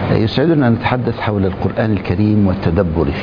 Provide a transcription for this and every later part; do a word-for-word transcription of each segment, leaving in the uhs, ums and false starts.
يسعدنا أن نتحدث حول القرآن الكريم والتدبر فيه.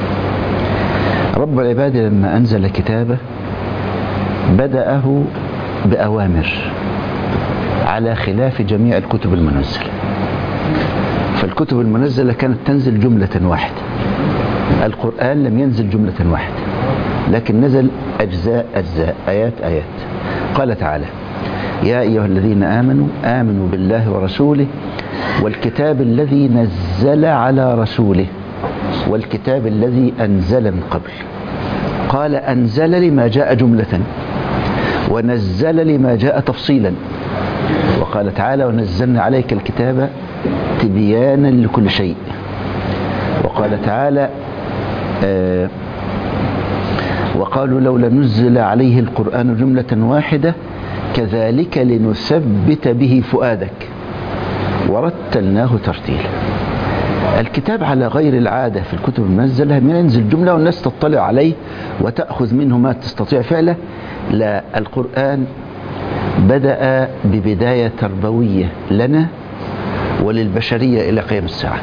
رب العباد لما أنزل كتابه بدأه بأوامر على خلاف جميع الكتب المنزلة. فالكتب المنزلة كانت تنزل جملة واحدة، القرآن لم ينزل جملة واحدة لكن نزل أجزاء أجزاء آيات آيات. قال تعالى: يا أيها الذين آمنوا آمنوا بالله ورسوله والكتاب الذي نزل على رسوله والكتاب الذي أنزل من قبل. قال أنزل لما جاء جملة ونزل لما جاء تفصيلا. وقال تعالى: ونزلنا عليك الكتاب تبيانا لكل شيء. وقال تعالى: آه وقالوا لولا نزل عليه القرآن جملة واحدة كذلك لنثبت به فؤادك ورتلناه ترتيلا. الكتاب على غير العادة في الكتب المنزلة من ينزل جملة والناس تطلع عليه وتأخذ منه ما تستطيع فعله. لا، القرآن بدأ ببداية تربوية لنا وللبشرية إلى قيام الساعة.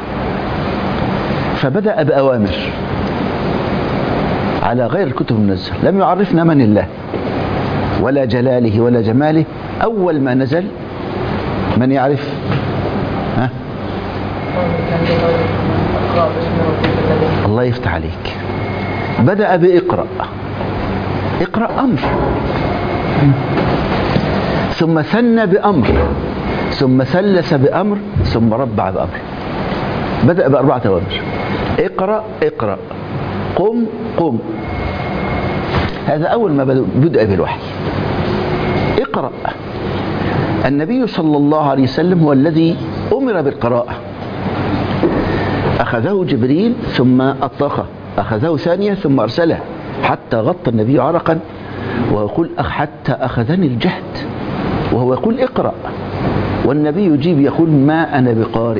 فبدأ بأوامر على غير الكتب المنزلة، لم يعرفنا من الله ولا جلاله ولا جماله. أول ما نزل من يعرف؟ ها؟ الله يفتح عليك. بدأ بإقرأ. اقرأ أمر، ثم ثنى بأمر، ثم ثلث بأمر، ثم ربع بأمر. بدأ بأربعة أوامر: اقرأ اقرأ، قم قم. هذا أول ما بدأ بالوحي. اقرأ. النبي صلى الله عليه وسلم هو الذي أمر بالقراءة. أخذه جبريل ثم أطلقه، أخذه ثانية ثم أرسله حتى غطى النبي عرقا ويقول حتى أخذني الجهد وهو يقول اقرأ، والنبي يجيب يقول ما أنا بقارئ.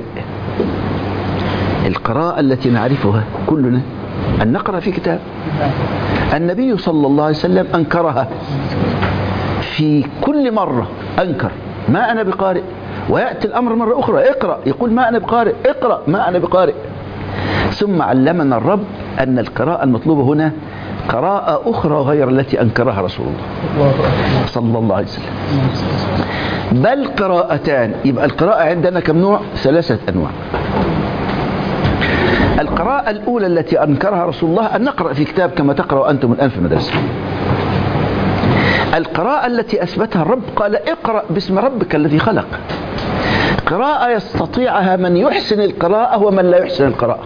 القراءة التي نعرفها كلنا أن نقرأ في كتاب. النبي صلى الله عليه وسلم أنكرها في كل مرة، أنكر ما أنا بقارئ، ويأتي الأمر مرة أخرى اقرأ، يقول ما أنا بقارئ، اقرأ ما أنا بقارئ. ثم علمنا الرب أن القراءة المطلوبة هنا قراءة أخرى غير التي أنكرها رسول الله صلى الله عليه وسلم، بل قراءتان. يبقى القراءة عندنا كم نوع؟ ثلاثة أنواع. القراءة الأولى التي أنكرها رسول الله أن نقرأ في كتاب كما تقرأ أنتم الآن في المدرسة. القراءة التي أثبتها الرب قال اقرأ باسم ربك الذي خلق. قراءة يستطيعها من يحسن القراءة ومن لا يحسن القراءة.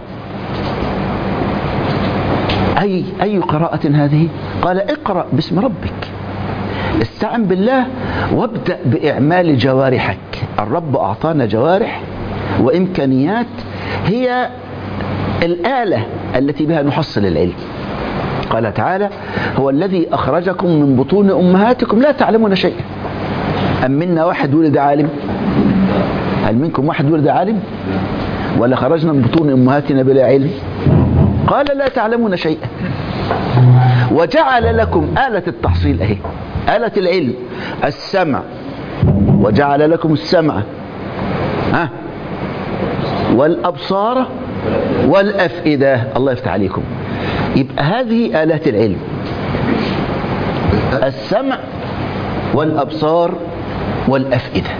أي أي قراءة هذه؟ قال اقرأ باسم ربك، استعن بالله وابدأ بإعمال جوارحك. الرب أعطانا جوارح وإمكانيات هي الآلة التي بها نحصل العلم. قال تعالى: هو الذي أخرجكم من بطون أمهاتكم لا تعلمون شيئا. أم منا واحد ولد عالم؟ هل منكم واحد ولد عالم؟ ولا خرجنا من بطون أمهاتنا بلا علم؟ قال لا تعلمون شيئا. وجعل لكم آلة التحصيل أهي، آلة العلم، السمع، وجعل لكم السمع ها والأبصار والأفئدة. الله يفتح عليكم. يبقى هذه آلات العلم: السمع والأبصار والأفئدة.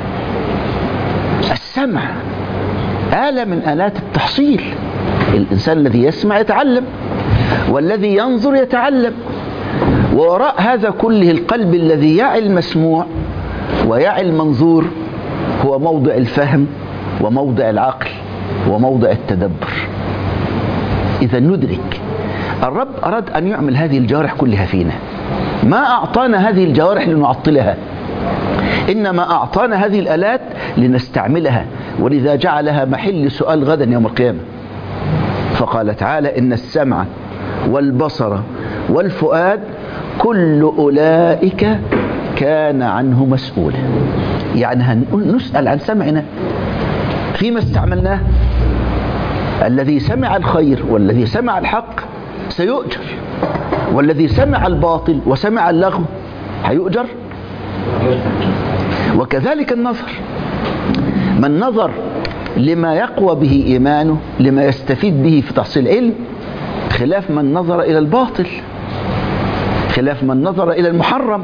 السمع آلة من آلات التحصيل. الإنسان الذي يسمع يتعلم، والذي ينظر يتعلم، ووراء هذا كله القلب الذي يعي المسموع ويعي المنظور هو موضع الفهم وموضع العقل وموضع التدبر. إذا ندرك الرب أراد أن يعمل هذه الجوارح كلها فينا. ما أعطانا هذه الجوارح لنعطلها، إنما أعطانا هذه الآلات لنستعملها، ولذا جعلها محل سؤال غدا يوم القيامة. فقال تعالى: إن السمع والبصر والفؤاد كل أولئك كان عنه مسؤولا. يعني هنسأل عن سمعنا فيما استعملناه. الذي سمع الخير والذي سمع الحق سيؤجر، والذي سمع الباطل وسمع اللغو هيؤجر. وكذلك النظر، من نظر لما يقوى به إيمانه، لما يستفيد به في تحصيل علم، خلاف من نظر إلى الباطل، خلاف من نظر إلى المحرم.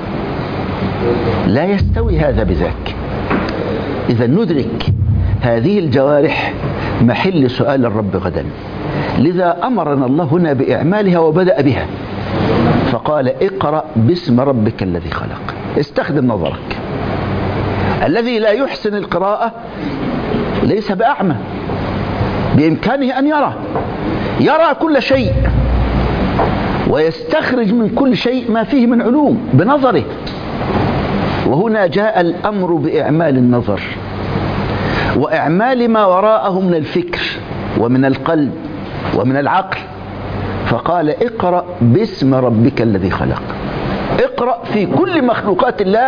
لا يستوي هذا بذاك. إذا ندرك هذه الجوارح محل سؤال الرب غدا، لذا أمرنا الله هنا بإعمالها وبدأ بها، فقال اقرأ باسم ربك الذي خلق. استخدم نظرك. الذي لا يحسن القراءة ليس بأعمى، بإمكانه أن يرى يرى كل شيء ويستخرج من كل شيء ما فيه من علوم بنظره. وهنا جاء الأمر بإعمال النظر وإعمال ما وراءه من الفكر ومن القلب ومن العقل، فقال اقرأ باسم ربك الذي خلق. اقرأ في كل مخلوقات الله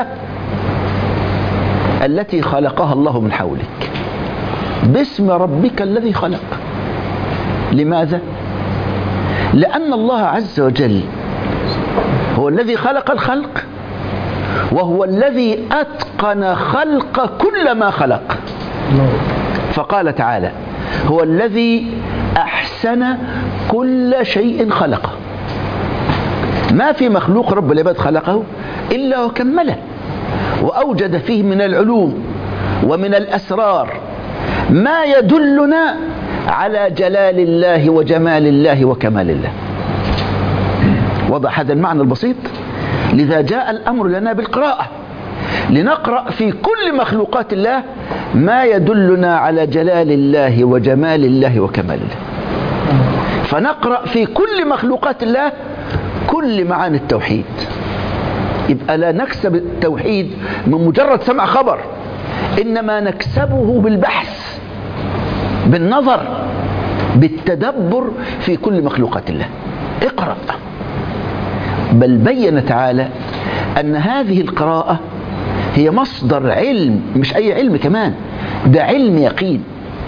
التي خلقها الله من حولك، باسم ربك الذي خلق. لماذا؟ لأن الله عز وجل هو الذي خلق الخلق، وهو الذي أتقن خلق كل ما خلق. فقال تعالى هو الذي أحسن كل شيء خلقه. ما في مخلوق رب العباد خلقه إلا وكمله وأوجد فيه من العلوم ومن الأسرار ما يدلنا على جلال الله وجمال الله وكمال الله. وضع هذا المعنى البسيط. لذا جاء الأمر لنا بالقراءة، لنقرأ في كل مخلوقات الله ما يدلنا على جلال الله وجمال الله وكمال الله. فنقرأ في كل مخلوقات الله كل معاني التوحيد. يبقى لا نكسب التوحيد من مجرد سمع خبر، إنما نكسبه بالبحث، بالنظر، بالتدبر في كل مخلوقات الله. اقرأ. بل بين تعالى أن هذه القراءة هي مصدر علم، مش أي علم كمان، ده علم يقين.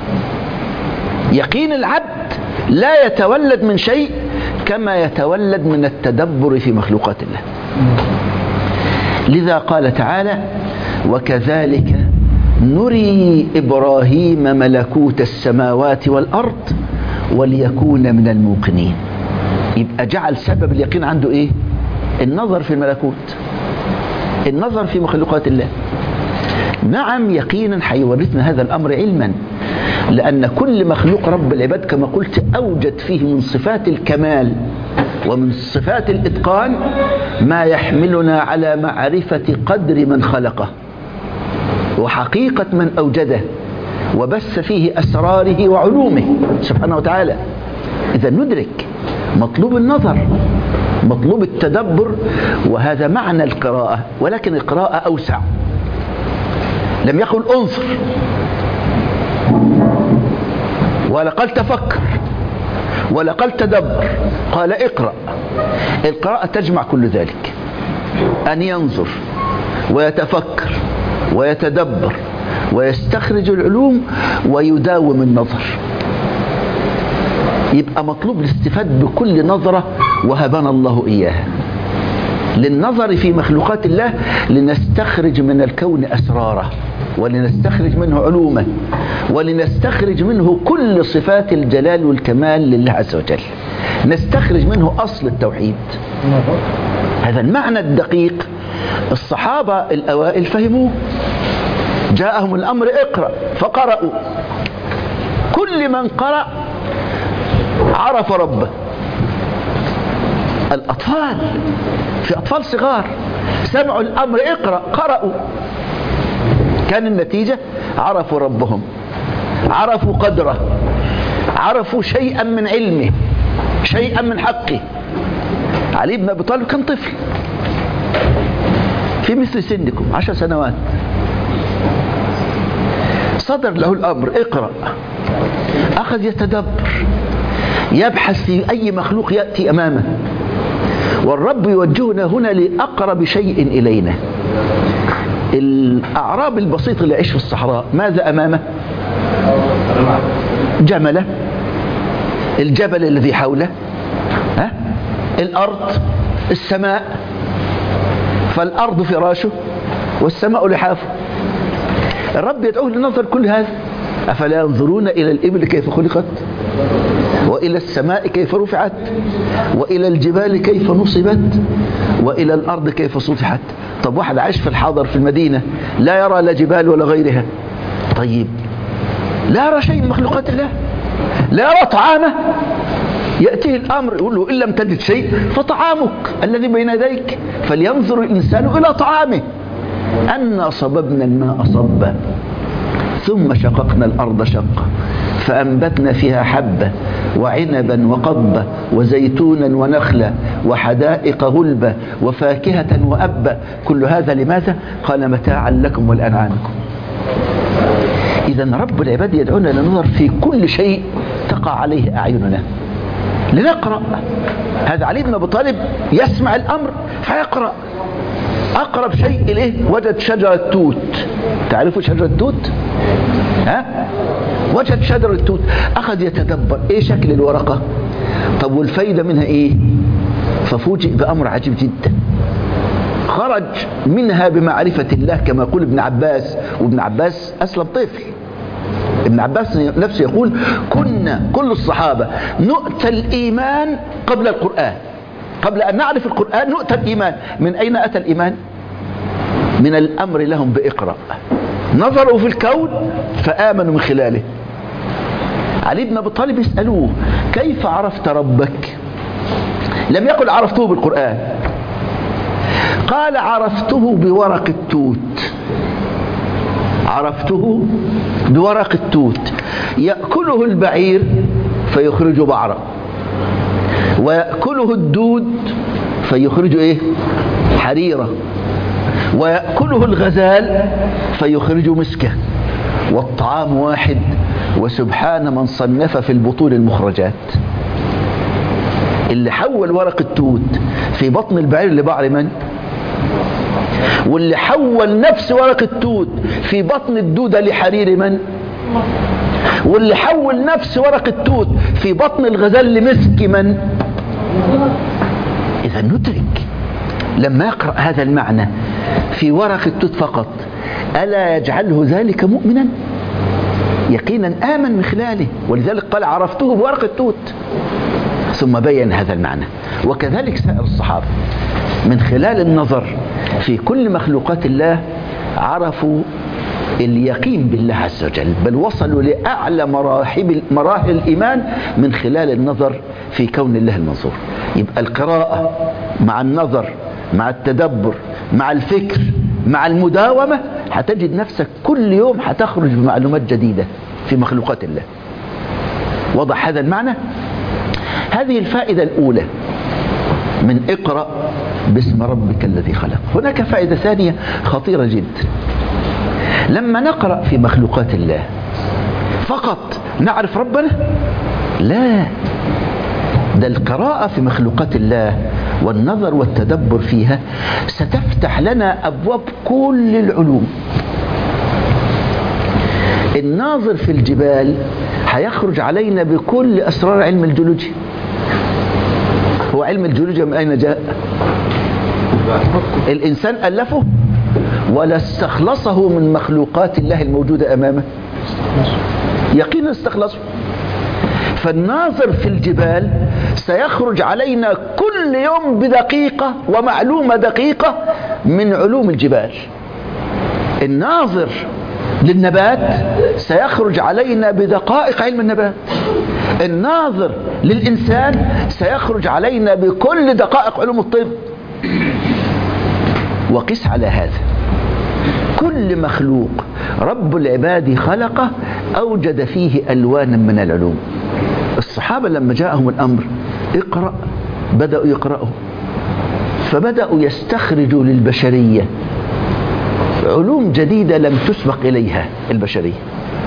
يقين العبد لا يتولد من شيء كما يتولد من التدبر في مخلوقات الله. لذا قال تعالى وكذلك نري إبراهيم ملكوت السماوات والأرض وليكون من الموقنين. يبقى جعل سبب اليقين عنده إيه؟ النظر في الملكوت، النظر في مخلوقات الله. نعم يقينا حيورثنا هذا الأمر علما، لأن كل مخلوق رب العباد كما قلت أوجد فيه من صفات الكمال ومن صفات الإتقان ما يحملنا على معرفة قدر من خلقه وحقيقة من أوجده وبث فيه أسراره وعلومه سبحانه وتعالى. إذا ندرك مطلوب النظر، مطلوب التدبر، وهذا معنى القراءة. ولكن القراءة أوسع، لم يقل انظر ولا قال تفكر ولا قال تدبر، قال اقرأ. القراءة تجمع كل ذلك، أن ينظر ويتفكر ويتدبر ويستخرج العلوم ويداوم النظر. يبقى مطلوب الاستفاد بكل نظرة وهبنا الله إياها للنظر في مخلوقات الله، لنستخرج من الكون أسراره ولنستخرج منه علومه ولنستخرج منه كل صفات الجلال والكمال لله عز وجل، نستخرج منه أصل التوحيد. هذا المعنى الدقيق الصحابة الأوائل فهموه. جاءهم الأمر اقرأ فقرأوا. كل من قرأ عرف ربه. الأطفال، في أطفال صغار سمعوا الأمر اقرأ قرأوا، كان النتيجة عرفوا ربهم، عرفوا قدره، عرفوا شيئا من علمه، شيئا من حقه. علي بن أبي طالب كان طفل في مثل سنكم عشر سنوات، صدر له الأمر اقرأ، أخذ يتدبر يبحث في أي مخلوق يأتي أمامه. والرب يوجهنا هنا لأقرب شيء إلينا. الأعراب البسيط اللي يعيش في الصحراء ماذا أمامه؟ جمله، الجبل الذي حوله، ها؟ الأرض، السماء. فالأرض فراشه والسماء لحافه. الرب يدعوه لنظر كل هذا. أفلا ينظرون إلى الإبل كيف خلقت وإلى السماء كيف رفعت وإلى الجبال كيف نصبت وإلى الأرض كيف سطحت. طب واحد عايش في الحاضر في المدينة لا يرى لا جبال ولا غيرها، طيب لا يرى شيء من مخلوقات الله، لا يرى طعامه، يأتيه الأمر يقول له إن لم تجد شيء فطعامك الذي بين يديك فلينظر الإنسان إلى طعامه. أنا صببنا الماء صبا ثم شققنا الأرض شقا فأنبتنا فيها حبة وعنبا وقضبة وزيتونا ونخلا وحدائق غلبة وفاكهة وأبا، كل هذا لماذا؟ قال متاعا لكم ولأنعامكم. إذن رب العباد يدعونا لننظر في كل شيء تقع عليه أعيننا لنقرأ. هذا علي بن أبي طالب يسمع الأمر فيقرأ. أقرب شيء إليه وجد شجرة توت. تعرفوا شجرة توت؟ ها؟ وجد شجرة توت، أخذ يتدبر إيه شكل الورقة، طب والفايدة منها إيه؟ ففوجئ بأمر عجيب جدا، خرج منها بمعرفة الله كما يقول ابن عباس، وابن عباس أسلم طفل. ابن عباس نفسه يقول كنا كل الصحابة نؤتى الإيمان قبل القرآن، قبل أن نعرف القرآن نؤتى الإيمان. من أين أتى الإيمان؟ من الأمر لهم بإقرأ، نظروا في الكون فآمنوا من خلاله. علي بن أبي طالب يسألوه كيف عرفت ربك؟ لم يقل عرفته بالقرآن، قال عرفته بورق التوت. عرفته بورق التوت يأكله البعير فيخرج بعرا ويأكله الدود فيخرج ايه؟ حريرة، ويأكله الغزال فيخرج مسكة، والطعام واحد وسبحان من صنف في البطون المخرجات. اللي حول ورق التوت في بطن البعير لبعر من؟ واللي حول نفس ورق التوت في بطن الدودة لحرير من؟ واللي حول نفس ورق التوت في بطن الغزال لمسك من؟ إذا ندرك لما يقرأ هذا المعنى في ورق التوت فقط ألا يجعله ذلك مؤمنا؟ يقينا آمن من خلاله، ولذلك قال عرفته بورق التوت ثم بين هذا المعنى. وكذلك سائر الصحابة من خلال النظر في كل مخلوقات الله عرفوا اليقين بالله عز وجل، بل وصلوا لأعلى مراحل مراحل الإيمان من خلال النظر في كون الله المنظور. يبقى القراءة مع النظر مع التدبر مع الفكر مع المداومة هتجد نفسك كل يوم هتخرج بمعلومات جديدة في مخلوقات الله. وضح هذا المعنى؟ هذه الفائدة الأولى من اقرأ باسم ربك الذي خلق. هناك فائدة ثانية خطيرة جدا، لما نقرأ في مخلوقات الله فقط نعرف ربنا؟ لا، ده القراءة في مخلوقات الله والنظر والتدبر فيها ستفتح لنا أبواب كل العلوم. الناظر في الجبال هيخرج علينا بكل أسرار علم الجيولوجيا. هو علم الجيولوجيا من أين جاء؟ الإنسان ألفه ولا استخلصه من مخلوقات الله الموجودة أمامه؟ يقينا استخلصه. فالناظر في الجبال سيخرج علينا كل يوم بدقيقة ومعلومة دقيقة من علوم الجبال. الناظر للنبات سيخرج علينا بدقائق علم النبات. الناظر للإنسان سيخرج علينا بكل دقائق علوم الطب. وقس على هذا كل مخلوق رب العباد خلقه أوجد فيه ألوانا من العلوم. الصحابة لما جاءهم الأمر اقرأ بدأوا يقرأوا، فبدأوا يستخرجوا للبشرية علوم جديدة لم تسبق إليها البشرية.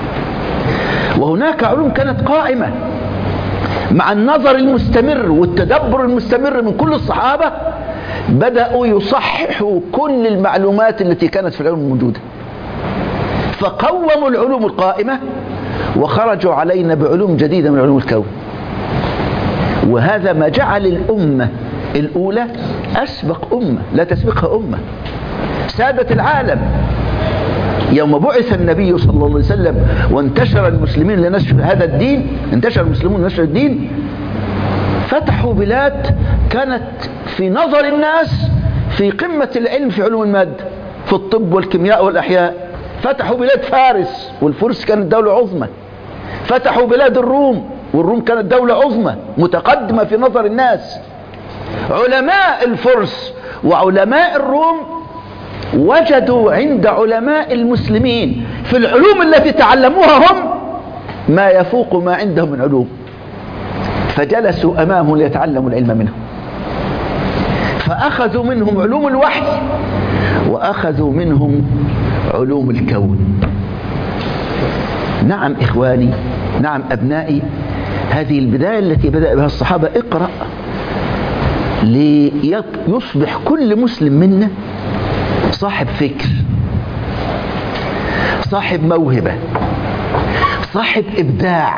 وهناك علوم كانت قائمة مع النظر المستمر والتدبر المستمر من كل الصحابة، بدأوا يصححوا كل المعلومات التي كانت في العلوم الموجودة، فقوموا العلوم القائمة وخرجوا علينا بعلوم جديدة من علوم الكون. وهذا ما جعل الأمة الأولى أسبق أمة لا تسبقها أمة. سادة العالم يوم بعث النبي صلى الله عليه وسلم وانتشر المسلمين لنشر هذا الدين، انتشر المسلمون لنشر الدين، فتحوا بلاد كانت في نظر الناس في قمة العلم في علوم المادة، في الطب والكيمياء والأحياء. فتحوا بلاد فارس، والفرس كانت دولة عظمى. فتحوا بلاد الروم، والروم كانت دولة عظمى متقدمة في نظر الناس. علماء الفرس وعلماء الروم وجدوا عند علماء المسلمين في العلوم التي تعلموها هم ما يفوق ما عندهم من علوم، فجلسوا أمامه ليتعلموا العلم منهم، فأخذوا منهم علوم الوحي وأخذوا منهم علوم الكون. نعم إخواني، نعم أبنائي، هذه البداية التي بدأ بها الصحابة. اقرأ ليصبح كل مسلم منا صاحب فكر، صاحب موهبة، صاحب إبداع،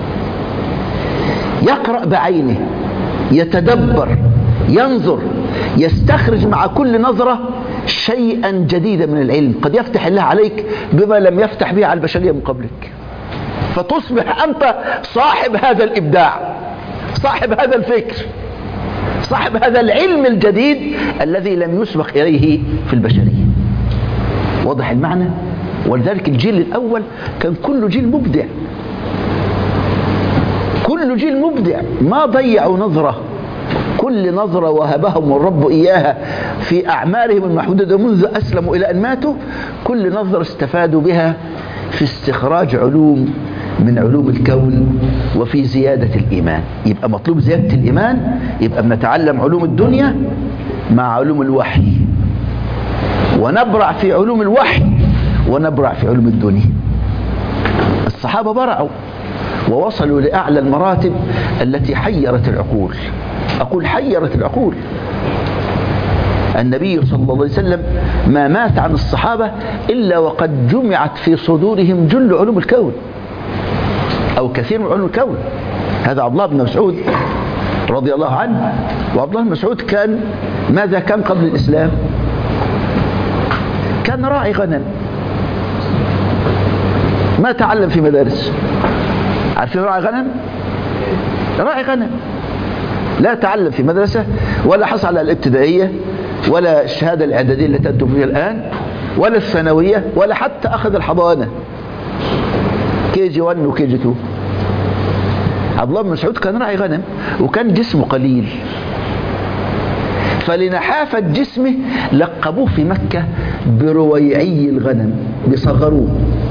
يقرأ بعينه، يتدبر، ينظر، يستخرج مع كل نظرة شيئا جديدا من العلم قد يفتح الله عليك بما لم يفتح به على البشرية من قبلك، فتصبح أنت صاحب هذا الإبداع، صاحب هذا الفكر، صاحب هذا العلم الجديد الذي لم يسبق إليه في البشرية. واضح المعنى؟ ولذلك الجيل الأول كان كله جيل مبدع، كل جيل مبدع، ما ضيعوا نظرة، كل نظرة وهبهم الرب إياها في أعمارهم المحدودة منذ أسلموا إلى أن ماتوا، كل نظرة استفادوا بها في استخراج علوم من علوم الكون وفي زيادة الإيمان. يبقى مطلوب زيادة الإيمان، يبقى بنتعلم علوم الدنيا مع علوم الوحي، ونبرع في علوم الوحي ونبرع في علوم الدنيا. الصحابة برعوا ووصلوا لأعلى المراتب التي حيرت العقول. أقول حيرت العقول. النبي صلى الله عليه وسلم ما مات عن الصحابة إلا وقد جمعت في صدورهم جل علوم الكون أو كثير من علوم الكون. هذا عبد الله بن مسعود رضي الله عنه. وعبد الله بن مسعود كان ماذا كان قبل الإسلام؟ كان راعي غنم، ما تعلم في مدارس. عارفين راعي غنم؟ راعي غنم لا تعلم في مدرسة ولا حصل على الابتدائية ولا الشهادة الإعدادية التي أنتم فيها الآن ولا الثانوية ولا حتى أخذ الحضانة كي جي واحد وكي جي اثنين. عبد الله بن مسعود كان راعي غنم وكان جسمه قليل، فلنحافة جسمه لقبوه في مكة برويعي الغنم، بصغروه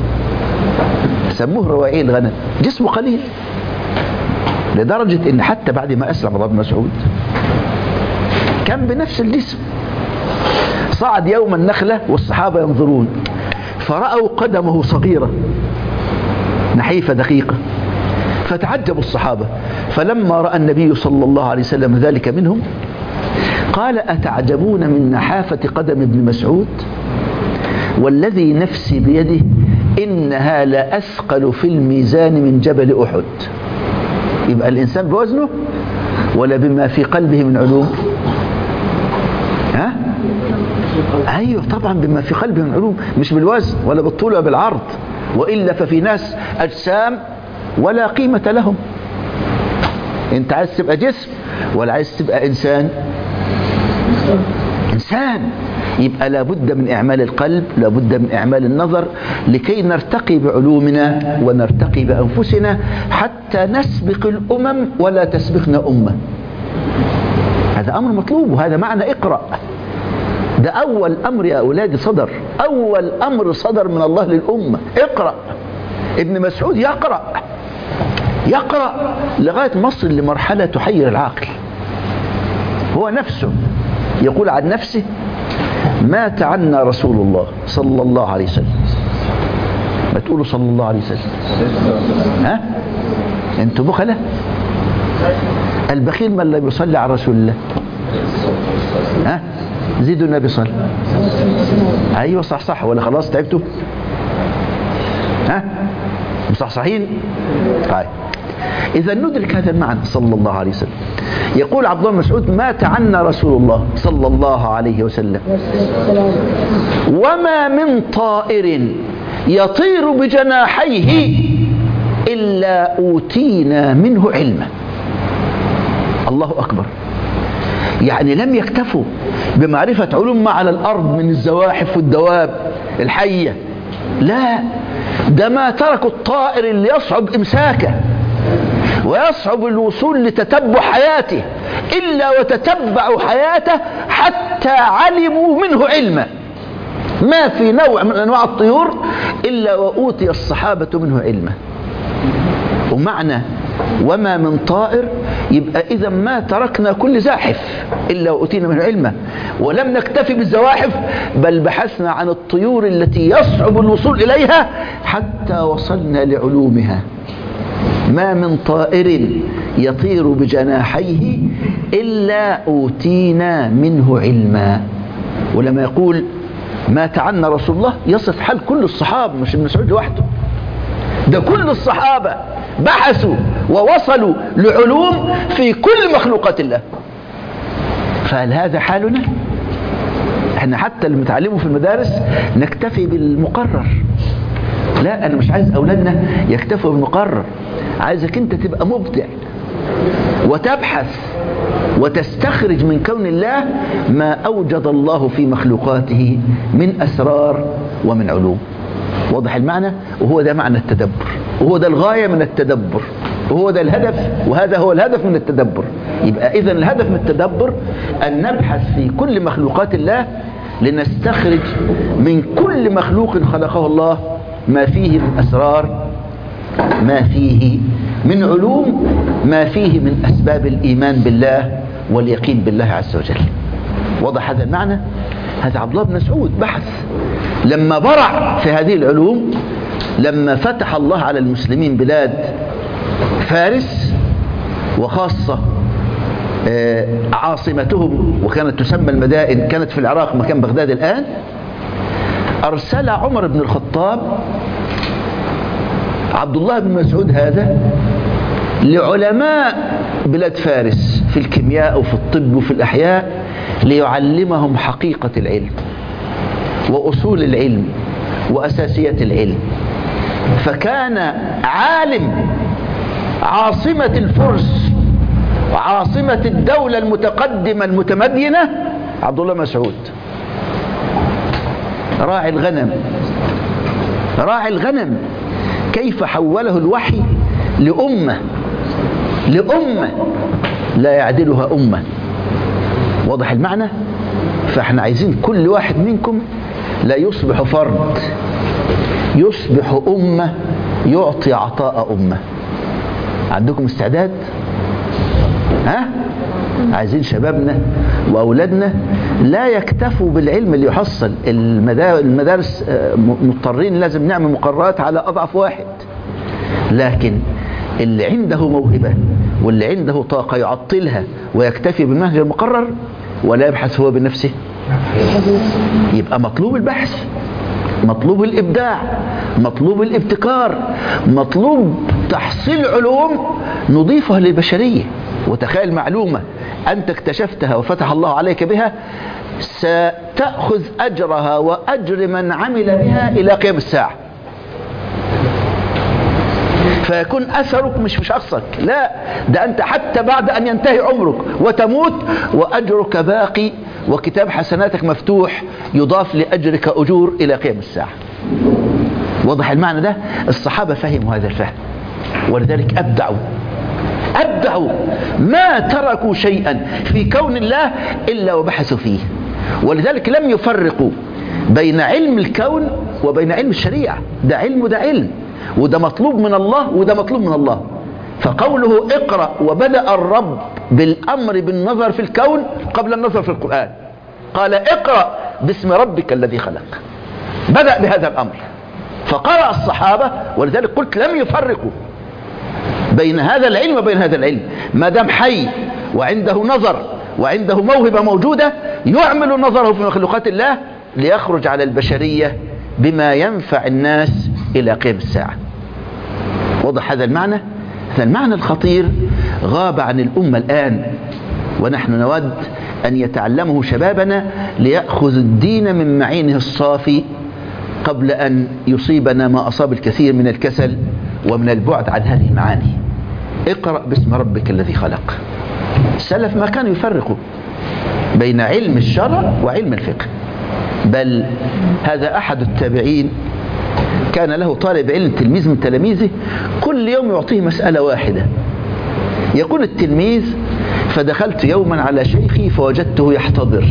سموه رويعي الغنم، جسمه قليل، لدرجة ان حتى بعد ما اسلم عبد الله بن مسعود كان بنفس الجسم. صعد يوم النخلة والصحابة ينظرون فرأوا قدمه صغيرة نحيفة دقيقة، فتعجبوا الصحابة. فلما رأى النبي صلى الله عليه وسلم ذلك منهم قال: أتعجبون من نحافة قدم ابن مسعود؟ والذي نفسي بيده إنها لأثقل في الميزان من جبل أحد. يبقى الإنسان بوزنه ولا بما في قلبه من علوم؟ ها؟ أيوه طبعا بما في قلبه من علوم، مش بالوزن ولا بالطول ولا بالعرض، وإلا ففي ناس أجسام ولا قيمة لهم. أنت عايز تبقى جسم ولا عايز تبقى إنسان؟ إنسان. يبقى لابد من إعمال القلب، لابد من إعمال النظر لكي نرتقي بعلومنا ونرتقي بأنفسنا حتى نسبق الأمم ولا تسبقنا أمة. هذا أمر مطلوب، وهذا معنى اقرأ. ده أول أمر يا أولادي صدر، أول أمر صدر من الله للأمة، اقرأ. ابن مسعود يقرأ يقرأ لغاية مصر لمرحلة تحير العاقل. هو نفسه يقول عن نفسه: مات عنا رسول الله صلى الله عليه وسلم. ما تقولوا صلى الله عليه وسلم؟ ها؟ انتوا بخلة؟ البخيل من لم يصلي على رسول الله. ها؟ زيدوا النبي صلى. ايوه صح صح ولا خلاص تعبتوا؟ ها؟ مصحصحين؟ طيب إذا ندرك هذا المعنى صلى الله عليه وسلم. يقول عبد الله بن مسعود: مات عنا رسول الله صلى الله عليه وسلم وما من طائر يطير بجناحيه إلا أوتينا منه علما. الله أكبر. يعني لم يكتفوا بمعرفة علوم ما على الأرض من الزواحف والدواب الحية، لا، ده ما تركوا الطائر اللي يصعب إمساكه ويصعب الوصول لتتبع حياته إلا وتتبعوا حياته حتى علموا منه علما. ما في نوع من أنواع الطيور إلا وأوتي الصحابة منه علما. ومعنى وما من طائر يبقى إذا ما تركنا كل زاحف إلا وأوتينا منه علما، ولم نكتفي بالزواحف بل بحثنا عن الطيور التي يصعب الوصول إليها حتى وصلنا لعلومها. ما من طائر يطير بجناحيه إلا أوتينا منه علما. ولما يقول مات عنا رسول الله يصف حال كل الصحابة، مش ابن مسعود لوحده، ده كل الصحابة بحثوا ووصلوا لعلوم في كل مخلوقات الله. فهل هذا حالنا؟ احنا حتى اللي بنتعلمه في المدارس نكتفي بالمقرر. لا، انا مش عايز اولادنا يكتفوا بالمقرر، عايزك انت تبقى مبدع وتبحث وتستخرج من كون الله ما أوجد الله في مخلوقاته من أسرار ومن علوم. واضح المعنى؟ وهو ده معنى التدبر، وهو ده الغاية من التدبر، وهو ده الهدف، وهذا هو الهدف من التدبر. يبقى إذن الهدف من التدبر أن نبحث في كل مخلوقات الله لنستخرج من كل مخلوق خلقه الله ما فيه من أسرار، ما فيه من علوم، ما فيه من أسباب الإيمان بالله واليقين بالله عز وجل. وضح هذا المعنى؟ هذا عبد الله بن مسعود بحث لما برع في هذه العلوم، لما فتح الله على المسلمين بلاد فارس وخاصة عاصمتهم وكانت تسمى المدائن، كانت في العراق مكان بغداد الآن، أرسل عمر بن الخطاب عبد الله بن مسعود هذا لعلماء بلاد فارس في الكيمياء وفي الطب وفي الأحياء ليعلمهم حقيقة العلم وأصول العلم وأساسيات العلم. فكان عالم عاصمة الفرس وعاصمة الدولة المتقدمة المتمدينة عبد الله مسعود، راعي الغنم، راعي الغنم. كيف حوله الوحي لأمة لأمة لا يعدلها أمة. واضح المعنى؟ فاحنا عايزين كل واحد منكم لا يصبح فرد، يصبح أمة يعطي عطاء أمة. عندكم استعداد؟ ها؟ عايزين شبابنا وأولادنا لا يكتفوا بالعلم اللي يحصل. المدارس مضطرين لازم نعمل مقررات على أضعف واحد، لكن اللي عنده موهبة واللي عنده طاقة يعطلها ويكتفي بالمنهج المقرر ولا يبحث هو بنفسه، يبقى مطلوب البحث، مطلوب الإبداع، مطلوب الابتكار، مطلوب تحصيل علوم نضيفها للبشرية. وتخيل معلومة أنت اكتشفتها وفتح الله عليك بها ستأخذ أجرها وأجر من عمل بها إلى قيام الساعة، فيكون أثرك مش في شخصك، لا، ده أنت حتى بعد أن ينتهي عمرك وتموت وأجرك باقي وكتاب حسناتك مفتوح يضاف لأجرك أجور إلى قيام الساعة. وضح المعنى ده؟ الصحابة فهموا هذا الفهم ولذلك أبدعوا أبدعوا ما تركوا شيئا في كون الله إلا وبحثوا فيه. ولذلك لم يفرقوا بين علم الكون وبين علم الشريعة، ده علم وده علم، وده مطلوب من الله وده مطلوب من الله. فقوله اقرأ وبدأ الرب بالأمر بالنظر في الكون قبل النظر في القرآن، قال اقرأ باسم ربك الذي خلق، بدأ بهذا الأمر فقرأ الصحابة. ولذلك قلت لم يفرقوا بين هذا العلم وبين هذا العلم، ما دام حي وعنده نظر وعنده موهبة موجودة يعمل نظره في مخلوقات الله ليخرج على البشرية بما ينفع الناس إلى قيام الساعة. وضح هذا المعنى؟ هذا المعنى الخطير غاب عن الأمة الآن، ونحن نود أن يتعلمه شبابنا ليأخذ الدين من معينه الصافي قبل أن يصيبنا ما أصاب الكثير من الكسل ومن البعد عن هذه المعاني. اقرأ باسم ربك الذي خلق. السلف ما كانوا يفرقوا بين علم الشرع وعلم الفقه، بل هذا أحد التابعين كان له طالب علم تلميذ من تلاميذه كل يوم يعطيه مسألة واحدة. يقول التلميذ: فدخلت يوما على شيخي فوجدته يحتضر.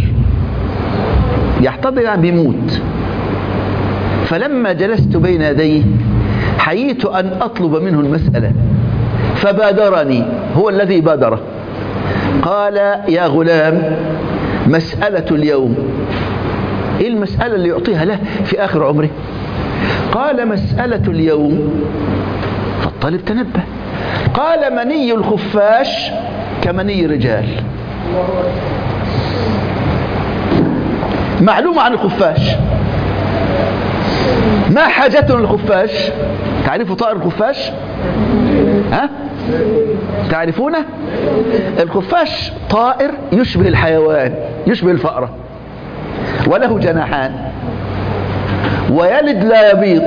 يحتضر يعني بيموت. فلما جلست بين يديه حييت أن أطلب منه المسألة فبادرني، هو الذي بادره. قال: يا غلام، مسألة اليوم. إيه المسألة اللي يعطيها له في آخر عمره؟ قال: مسألة اليوم. فالطالب تنبه، قال: مني الخفاش كمني الرجال. معلومة عن الخفاش. ما حاجتنا للخفاش؟ تعرفوا طائر الخفاش؟ ها؟ تعرفونه؟ الخفاش طائر يشبه الحيوان، يشبه الفأرة، وله جناحان، ويلد لا يبيض.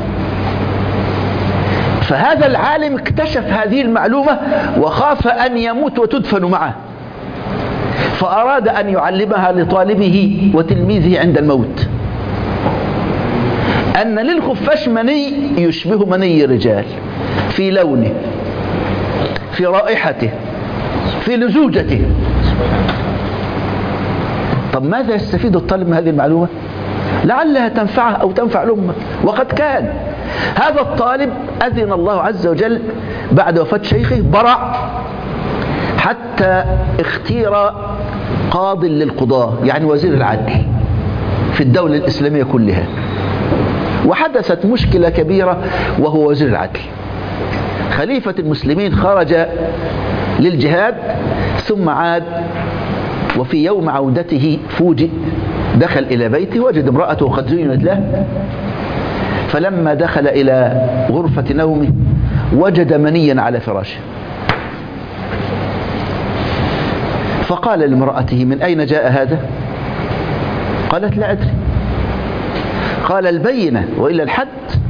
فهذا العالم اكتشف هذه المعلومة وخاف أن يموت وتدفن معه، فأراد أن يعلمها لطالبه وتلميذه عند الموت، أن للخفاش مني يشبه مني الرجال في لونه، في رائحته، في لزوجته. طب ماذا يستفيد الطالب من هذه المعلومة؟ لعلها تنفعه أو تنفع الأمة. وقد كان هذا الطالب أذن الله عز وجل بعد وفاة شيخه برع حتى اختير قاض للقضاء، يعني وزير العدل في الدولة الإسلامية كلها. وحدثت مشكلة كبيرة وهو وزير العدل. خليفة المسلمين خرج للجهاد ثم عاد، وفي يوم عودته فوجئ، دخل إلى بيته وجد امرأته قد زينت له، فلما دخل إلى غرفة نومه وجد منيا على فراشه، فقال لامرأته: من أين جاء هذا؟ قالت: لا أدري. قال: البينة وإلا الحد.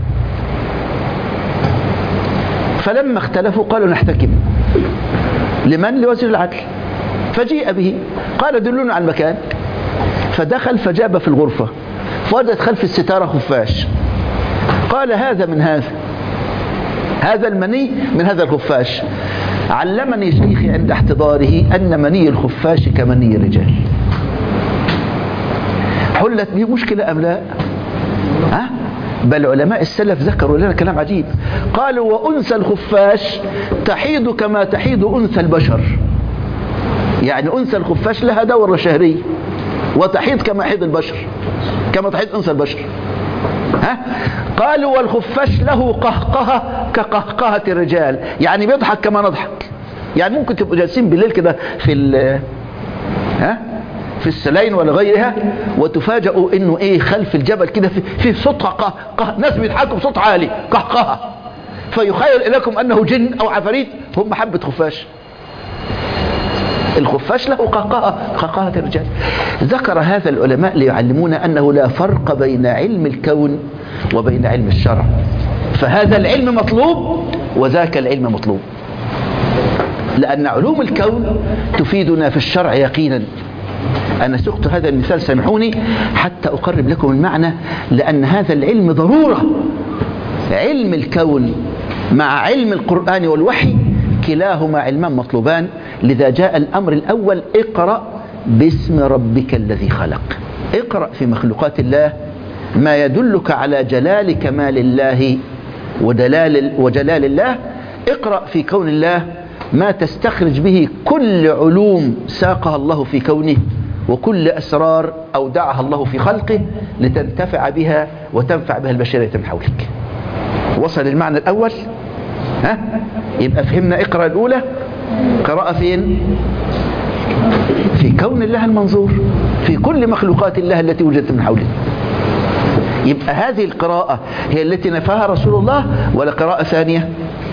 فلما اختلفوا قالوا: نحتكم. لمن؟ لوزير العدل. فجيء به، قال: دلونا على المكان. فدخل فجاب في الغرفة فوجد خلف الستارة خفاش. قال: هذا من هذا، هذا المني من هذا الخفاش. علمني شيخي عند احتضاره أن مني الخفاش كمني الرجال. حلت به مشكلة أم لا؟ ها؟ بل علماء السلف ذكروا لنا كلام عجيب، قالوا: وأنثى الخفاش تحيض كما تحيض أنثى البشر. يعني أنثى الخفاش لها دورة شهرية وتحيض كما حيض البشر، كما تحيض أنثى البشر. ها؟ قالوا: والخفاش له قهقهة كقهقهة الرجال، يعني بيضحك كما نضحك. يعني ممكن تبقوا جالسين بالليل كده في ال ها في السلاين ولا غيرها، وتفاجئوا انه ايه خلف الجبل كده في, في صوت قه قه ناس بيضحكوا بصوت عالي قهقهة، فيخيل اليكم انه جن او عفاريت، هم حبة خفاش. الخفاش له قهقهة قهقهة الرجال. ذكر هذا العلماء ليعلمونا انه لا فرق بين علم الكون وبين علم الشرع، فهذا العلم مطلوب وذاك العلم مطلوب، لأن علوم الكون تفيدنا في الشرع يقينا. أنا سقت هذا المثال، سامحوني حتى أقرب لكم المعنى، لأن هذا العلم ضرورة. علم الكون مع علم القرآن والوحي كلاهما علمان مطلوبان، لذا جاء الأمر الأول: اقرأ باسم ربك الذي خلق. اقرأ في مخلوقات الله ما يدلك على جلال كمال الله ودلال وجلال الله. اقرأ في كون الله ما تستخرج به كل علوم ساقها الله في كونه، وكل أسرار أودعها الله في خلقه لتنتفع بها وتنفع بها البشرية من حولك. وصل المعنى الأول؟ ها؟ يبقى فهمنا اقرأ الأولى قراءة فين؟ في كون الله المنظور، في كل مخلوقات الله التي وجدت من حوله. يبقى هذه القراءة هي التي نفاها رسول الله ولا قراءة ثانية؟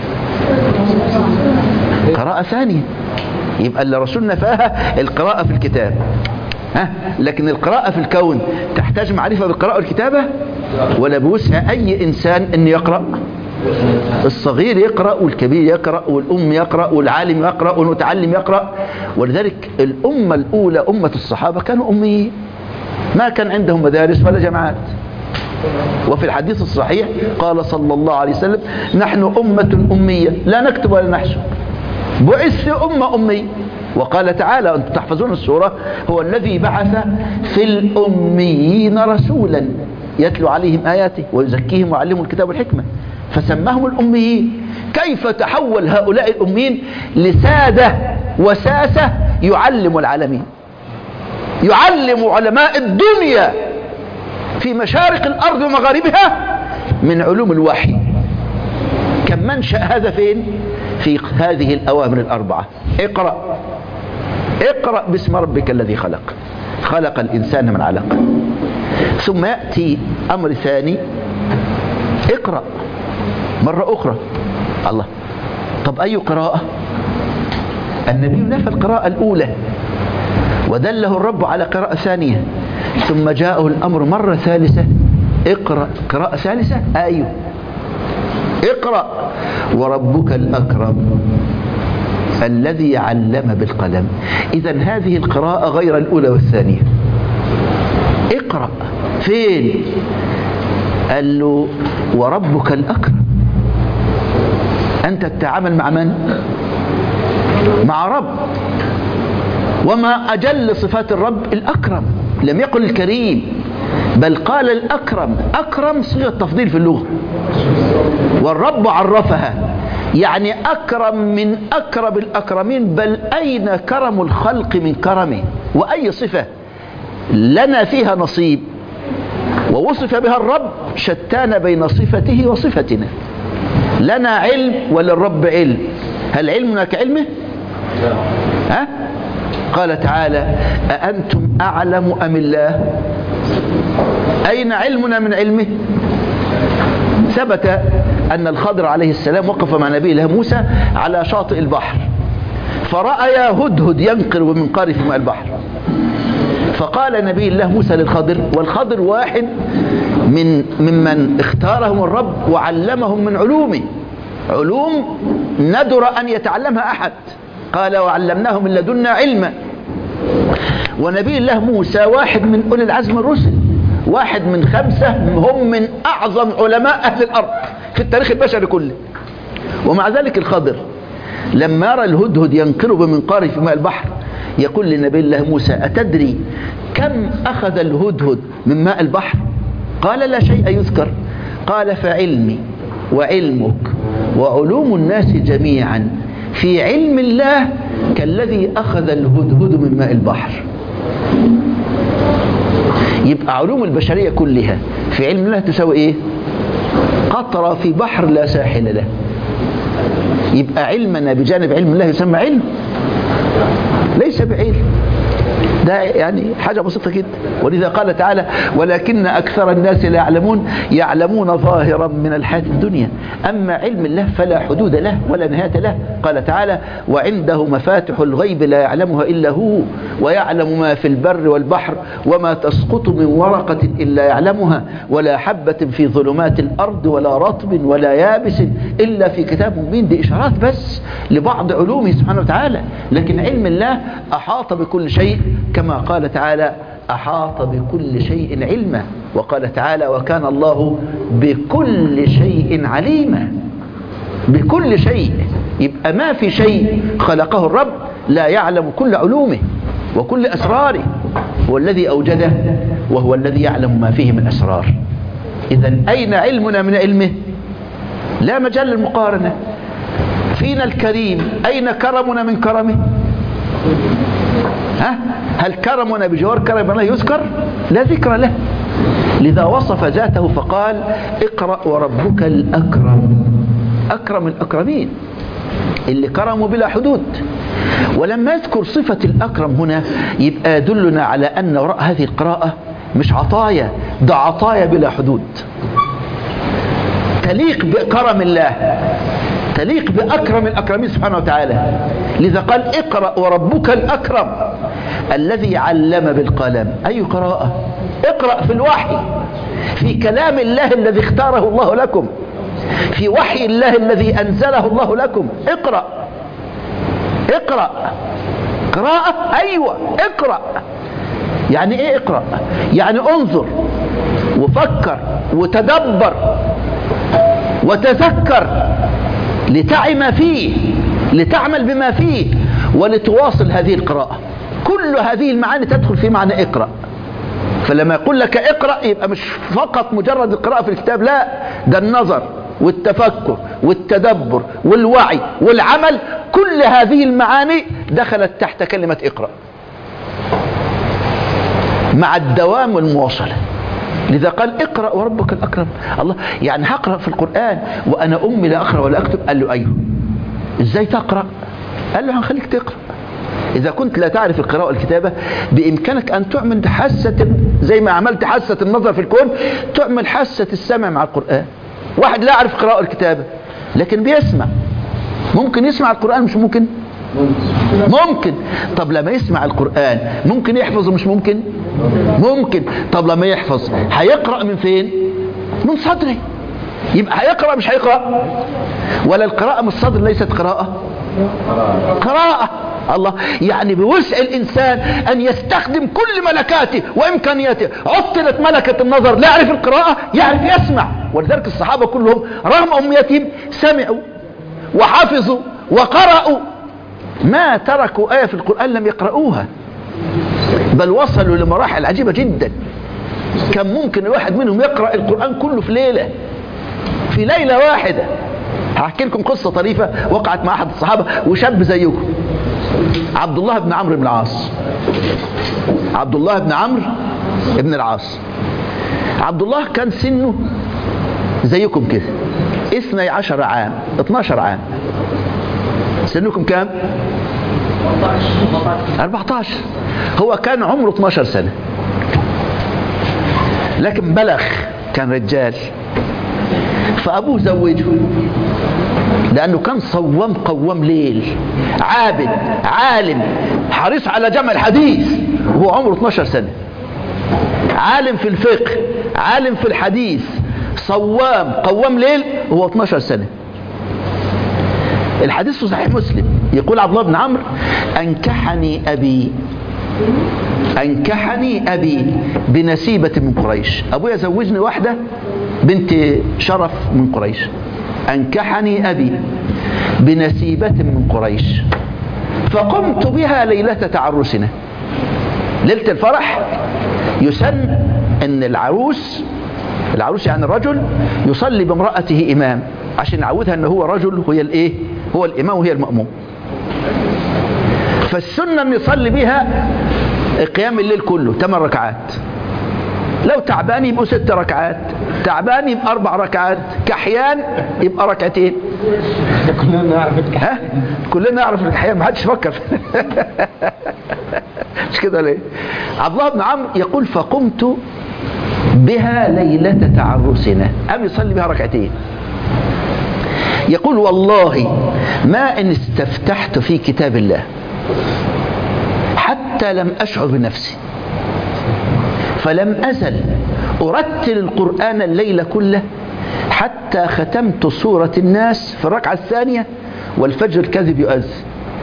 قراءة ثانية. يبقى اللي رسول نفاها القراءة في الكتاب، ها؟ لكن القراءة في الكون تحتاج معرفة بالقراءة والكتابة؟ ولا بوسع أي إنسان أن يقرأ. الصغير يقرأ والكبير يقرأ والأم يقرأ والعالم يقرأ والمتعلم يقرأ. ولذلك الأمة الأولى أمة الصحابة كانوا أميين، ما كان عندهم مدارس ولا جامعات. وفي الحديث الصحيح قال صلى الله عليه وسلم: نحن أمة أمية لا نكتب ولا نحسب، بعث أمة أمية. وقال تعالى، أنتم تحفظون السورة: هو الذي بعث في الأميين رسولا يتلو عليهم آياته ويزكيهم ويعلمهم الكتاب والحكمة، فسماهم الأميين. كيف تحول هؤلاء الأميين لسادة وساسة يعلم العالمين، يعلم علماء الدنيا في مشارق الأرض ومغاربها من علوم الوحي؟ كم منشأ هذا فين؟ في هذه الأوامر الأربعة: اقرأ، اقرأ باسم ربك الذي خلق، خلق الإنسان من علق. ثم يأتي أمر ثاني: اقرأ مرة أخرى. الله، طب أي قراءة؟ النبي نفى القراءة الأولى ودله الرب على قراءة ثانية، ثم جاءه الأمر مرة ثالثة: اقرأ. قراءة ثالثة؟ أيوه، اقرأ وربك الأكرم الذي علم بالقلم. إذن هذه القراءة غير الأولى والثانية. اقرأ فين؟ قال له: وربك الأكرم. أنت تتعامل مع من؟ مع رب. وما أجل صفات الرب الأكرم، لم يقل الكريم بل قال الأكرم. أكرم صيغة تفضيل في اللغة، والرب عرفها، يعني أكرم من أكرم الأكرمين. بل أين كرم الخلق من كرمه؟ وأي صفة لنا فيها نصيب ووصف بها الرب شتان بين صفته وصفتنا. لنا علم وللرب علم، هل علمنا كعلمه؟ ها؟ قال تعالى: أأنتم أعلم أم الله؟ أين علمنا من علمه؟ ثبت أن الخضر عليه السلام وقف مع نبي الله موسى على شاطئ البحر، فرأى هدهد ينقر ومنقار في ماء البحر، فقال نبي الله موسى للخضر، والخضر واحد من ممن اختارهم الرب وعلمهم من علومه، علوم ندر أن يتعلمها أحد، قال: وعلمناه من لدنا علما. ونبي الله موسى واحد من أولي العزم الرسل، واحد من خمسة هم من أعظم علماء أهل الأرض في التاريخ البشري كله. ومع ذلك الخضر لما يرى الهدهد ينقر بمنقاره في ماء البحر يقول لنبي الله موسى: أتدري كم أخذ الهدهد من ماء البحر؟ قال: لا شيء يذكر. قال: فعلمي وعلمك وعلوم الناس جميعا في علم الله كالذي أخذ الهدهد من ماء البحر. يبقى علوم البشرية كلها في علم الله تساوي إيه؟ قطرة في بحر لا ساحل له. يبقى علمنا بجانب علم الله يسمى علم، ليس بعلم، ده يعني حاجة بسيطة جدا. ولذا قال تعالى: ولكن أكثر الناس لا يعلمون، يعلمون ظاهرا من الحياة الدنيا، أما علم الله فلا حدود له ولا نهاية له. قال تعالى: وعنده مفاتح الغيب لا يعلمها إلا هو، ويعلم ما في البر والبحر، وما تسقط من ورقة إلا يعلمها، ولا حبة في ظلمات الأرض ولا رطب ولا يابس إلا في كتاب مبين. دي إشارات بس لبعض علومه سبحانه وتعالى، لكن علم الله أحاط بكل شيء، كما قال تعالى: أحاط بكل شيء علما. وقال تعالى: وكان الله بكل شيء عليما. بكل شيء، يبقى ما في شيء خلقه الرب لا يعلم كل علومه وكل أسراره، هو الذي أوجده وهو الذي يعلم ما فيه من أسرار. إذن أين علمنا من علمه؟ لا مجال للمقارنة. فينا الكريم، أين كرمنا من كرمه؟ ها؟ هل كرمنا بجوار كرم الله يذكر؟ لا ذكر له. لذا وصف ذاته فقال: اقرأ وربك الأكرم. أكرم الأكرمين اللي كرموا بلا حدود. ولما يذكر صفة الأكرم هنا يبقى يدلنا على أن وراء هذه القراءة مش عطايا، ده عطايا بلا حدود تليق بكرم الله، تليق بأكرم الأكرمين سبحانه وتعالى. لذا قال: اقرأ وربك الأكرم الذي علم بالقلم. أي قراءة؟ اقرأ في الوحي، في كلام الله الذي اختاره الله لكم، في وحي الله الذي أنزله الله لكم. اقرأ اقرأ قراءة، أيوة اقرأ. يعني ايه اقرأ؟ يعني انظر وفكر وتدبر وتذكر لتعي ما فيه، لتعمل بما فيه، ولتواصل هذه القراءة. كل هذه المعاني تدخل في معنى اقرأ. فلما يقول لك اقرأ يبقى مش فقط مجرد القراءة في الكتاب، لا، ده النظر والتفكر والتدبر والوعي والعمل. كل هذه المعاني دخلت تحت كلمة اقرأ مع الدوام والمواصلة. لذا قال اقرأ وربك الأكرم. الله، يعني هقرأ في القرآن وأنا أمي لا أقرأ ولا أكتب؟ قال له أيوه. إزاي تقرأ؟ قال له هنخليك تقرأ. إذا كنت لا تعرف القراءة والكتابة بإمكانك أن تعمل حاسة، زي ما عملت حاسة النظر في الكون، تعمل حاسة السمع مع القرآن. واحد لا يعرف القراءة والكتابة لكن بيسمع، ممكن يسمع القرآن مش ممكن؟ ممكن. طب لما يسمع القرآن ممكن يحفظه مش ممكن؟ ممكن. طب لما يحفظ هيقرأ من فين؟ من صدره. يبقى هيقرأ مش هيقرأ؟ ولا القراءة من الصدر ليست قراءة؟ قراءة. الله، يعني بوسع الإنسان أن يستخدم كل ملكاته وإمكانياته. عطلت ملكة النظر، لا يعرف القراءة، يعرف يسمع. ولذلك الصحابة كلهم رغم أمنيتهم سمعوا وحفظوا وقرأوا، ما تركوا آية في القرآن لم يقرأوها، بل وصلوا لمراحل عجيبة جدا. كان ممكن الواحد منهم يقرأ القرآن كله في ليلة، في ليلة واحدة. هحكي لكم قصة طريفة وقعت مع أحد الصحابة وشاب زيكم، عبد الله بن عمرو بن العاص. عبد الله بن عمرو بن العاص عبد الله كان سنه زيكم كده اثني عشر عام، اتناشر عام. سنكم كام؟ أربعتاشر. هو كان عمره اتناشر سنة لكن بلغ، كان رجال. فأبوه زوجه لأنه كان صوام قوام ليل، عابد عالم حريص على جمع الحديث وهو عمره اتناشر سنة. عالم في الفقه، عالم في الحديث، صوام قوام ليل وهو اتناشر سنة. الحديث في صحيح مسلم يقول عبد الله بن عمرو: أنكحني أبي أنكحني أبي بنسيبة من قريش. أبويا زوجني واحدة بنت شرف من قريش. أنكحني أبي بنسيبة من قريش فقمت بها ليلة تعرسنا. ليلة الفرح يسن أن العروس العروس يعني الرجل يصلي بامرأته إمام عشان يعودها أنه هو رجل، هي الإيه؟ هو الإمام وهي المأموم. فالسنة أن يصلي بها قيام الليل كله ثمان ركعات. لو تعبان يبقوا ست ركعات، تعبان يبقى أربع ركعات، كحيان يبقى ركعتين. كلنا نعرف الكحيان. ها؟ كلنا نعرف الكحيان، ما حدش فكر. مش كده ليه؟ عبد الله بن عمرو يقول: فقمت بها ليلة تعرسنا، قام يصلي بها ركعتين. يقول: والله ما إن استفتحت في كتاب الله حتى لم أشعر بنفسي، فلم أزل أرتل القرآن الليل كله حتى ختمت سورة الناس في الركعة الثانية والفجر الكاذب يؤذن.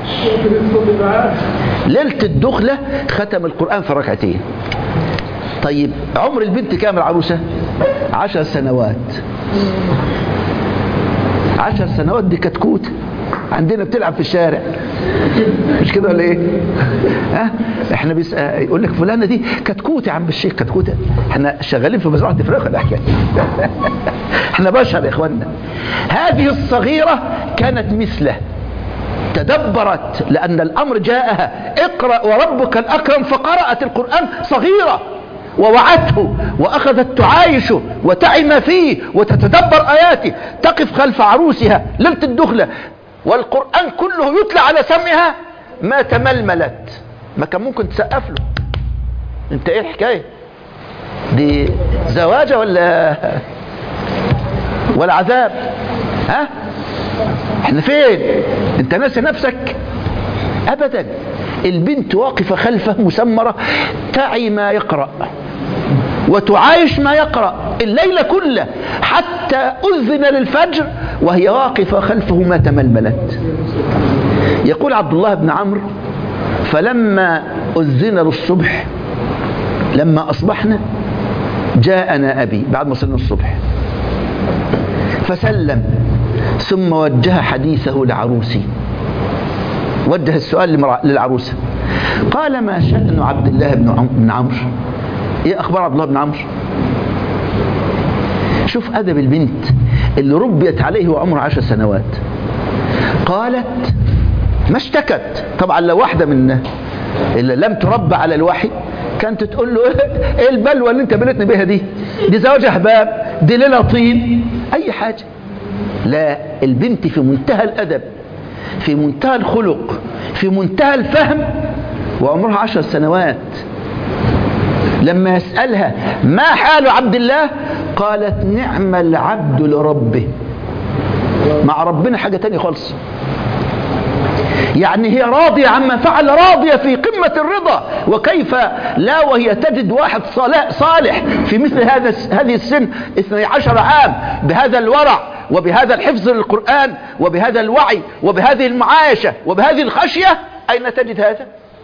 ليلة الدخلة ختم القرآن في ركعتين. طيب عمر البنت كام العروسة؟ عشر سنوات. عشر سنوات دي كتكوت عندنا بتلعب في الشارع، مش كده ولا ايه؟ ها؟ احنا بيس... يقول لك فلانه دي كتكوت يا عم الشيخ، كتكوته. احنا شغالين في مزرعه افريقيا الحكايه. احنا بشر يا اخوانا. هذه الصغيره كانت مثله، تدبرت لان الامر جاءها: اقرا وربك الاكرم، فقرات القران صغيره ووعته واخذت تعايشه وتعي ما فيه وتتدبر اياته، تقف خلف عروسها ليله الدخله والقرآن كله يتلى على سمعها، ما تململت. ما كان ممكن تسقف له؟ انت ايه الحكاية دي؟ زواجة ولا ولا عذاب؟ ها؟ احنا فين؟ انت ناسي نفسك؟ ابدا. البنت واقفة خلفه مسمرة، تعي ما يقرأ وتعايش ما يقرأ الليل كله حتى أذن للفجر وهي واقفة خلفه ما تململت. يقول عبد الله بن عمرو فلما أذن للصبح لما أصبحنا جاءنا أبي بعد ما صلنا الصبح فسلم ثم وجه حديثه لعروسي، وجه السؤال للعروسة، قال ما شأن عبد الله بن عمرو؟ ايه اخبار عبد الله بن عمرو؟ شوف ادب البنت اللي ربيت عليه وعمره عشر سنوات. قالت ما اشتكت. طبعا لو واحدة من اللي لم تربى على الوحي كانت تقول له ايه البلوى اللي انت بلتني بيها دي؟ دي زواج احباب، دي ليلة طين، اي حاجة. لا، البنت في منتهى الادب، في منتهى الخلق، في منتهى الفهم، وعمرها عشر سنوات. لما يسألها ما حال عبد الله قالت نعم العبد لربه. مع ربنا حاجة تانية خالص. يعني هي راضية عما فعل، راضية في قمة الرضا. وكيف لا وهي تجد واحد صالح في مثل هذا هذه السن اثني عشر عام بهذا الورع وبهذا الحفظ للقرآن وبهذا الوعي وبهذه المعايشة وبهذه الخشية، أين تجد هذا؟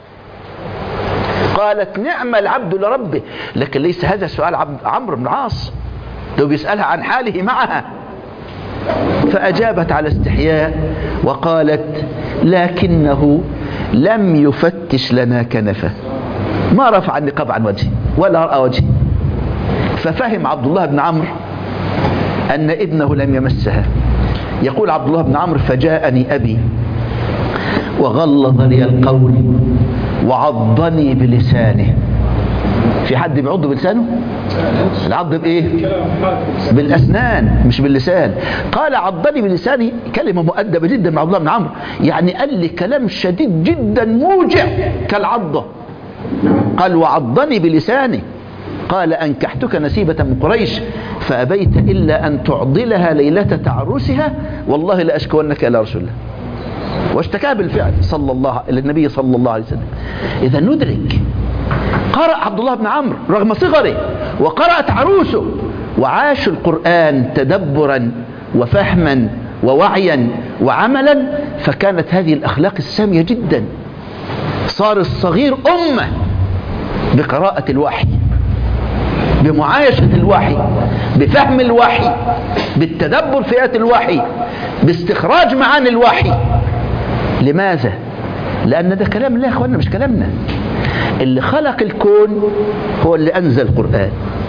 قالت نعم العبد لربه. لكن ليس هذا سؤال عمرو بن العاص، لو بيسألها عن حاله معها. فأجابت على استحياء وقالت لكنه لم يفتش لنا كنفه، ما رفع النقاب عن وجهه ولا رأى وجهه. ففهم عبد الله بن عمرو أن ابنه لم يمسها. يقول عبد الله بن عمرو فجاءني أبي وغلظ لي القول وعضني بلسانه. في حد بيعض بلسانه؟ العض بايه؟ بالاسنان مش باللسان. قال عضني بلساني، كلمه مؤدبه جدا مع عبد الله بن عمرو، يعني قال لي كلام شديد جدا موجع كالعضه. قال وعضني بلسانه. قال انكحتك نسيبه من قريش فابيت الا ان تعضلها ليله تعرسها والله لاشكونك الى رسول الله. واشتكى بالفعل صلى الله الى النبي صلى الله عليه وسلم. اذا ندرك قرأ عبد الله بن عمرو رغم صغره وقرأت عروسه وعاشوا القرآن تدبرا وفهما ووعيا وعملا، فكانت هذه الأخلاق السامية جدا. صار الصغير أمة بقراءة الوحي، بمعايشة الوحي، بفهم الوحي، بالتدبر في آيات الوحي، باستخراج معاني الوحي. لماذا؟ لأن ده كلام الله يا أخوانا مش كلامنا. اللي خلق الكون هو اللي أنزل القرآن.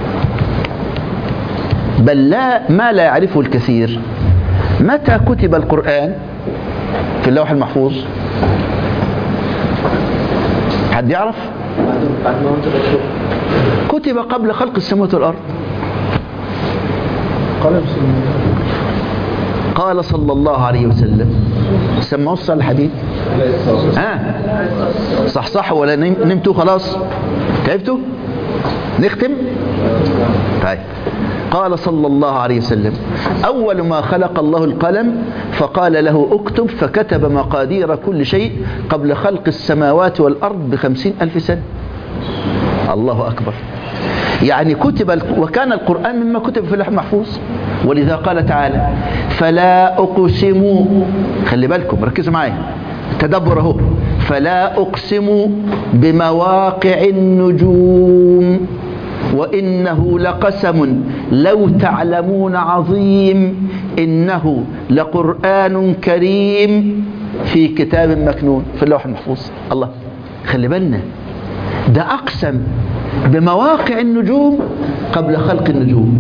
بل لا ما لا يعرفه الكثير، متى كتب القرآن في اللوح المحفوظ؟ حد يعرف؟ كتب قبل خلق السماوات والأرض. قال صلى الله عليه وسلم، سمعوا الصلاة الحديث؟ ها صح صح ولا نمتوا خلاص؟ تعبتوا؟ نختم؟ طيب. قال صلى الله عليه وسلم أول ما خلق الله القلم فقال له اكتب، فكتب مقادير كل شيء قبل خلق السماوات والأرض بخمسين ألف سنة. الله أكبر. يعني كتب، وكان القرآن مما كتب في اللوح المحفوظ. ولذا قال تعالى فلا أقسم، خلي بالكم ركزوا معايا تدبر اهو، فلا أقسم بمواقع النجوم وإنه لقسم لو تعلمون عظيم إنه لقرآن كريم في كتاب مكنون في اللوح المحفوظ. الله، خلي بالنا ده أقسم بمواقع النجوم قبل خلق النجوم.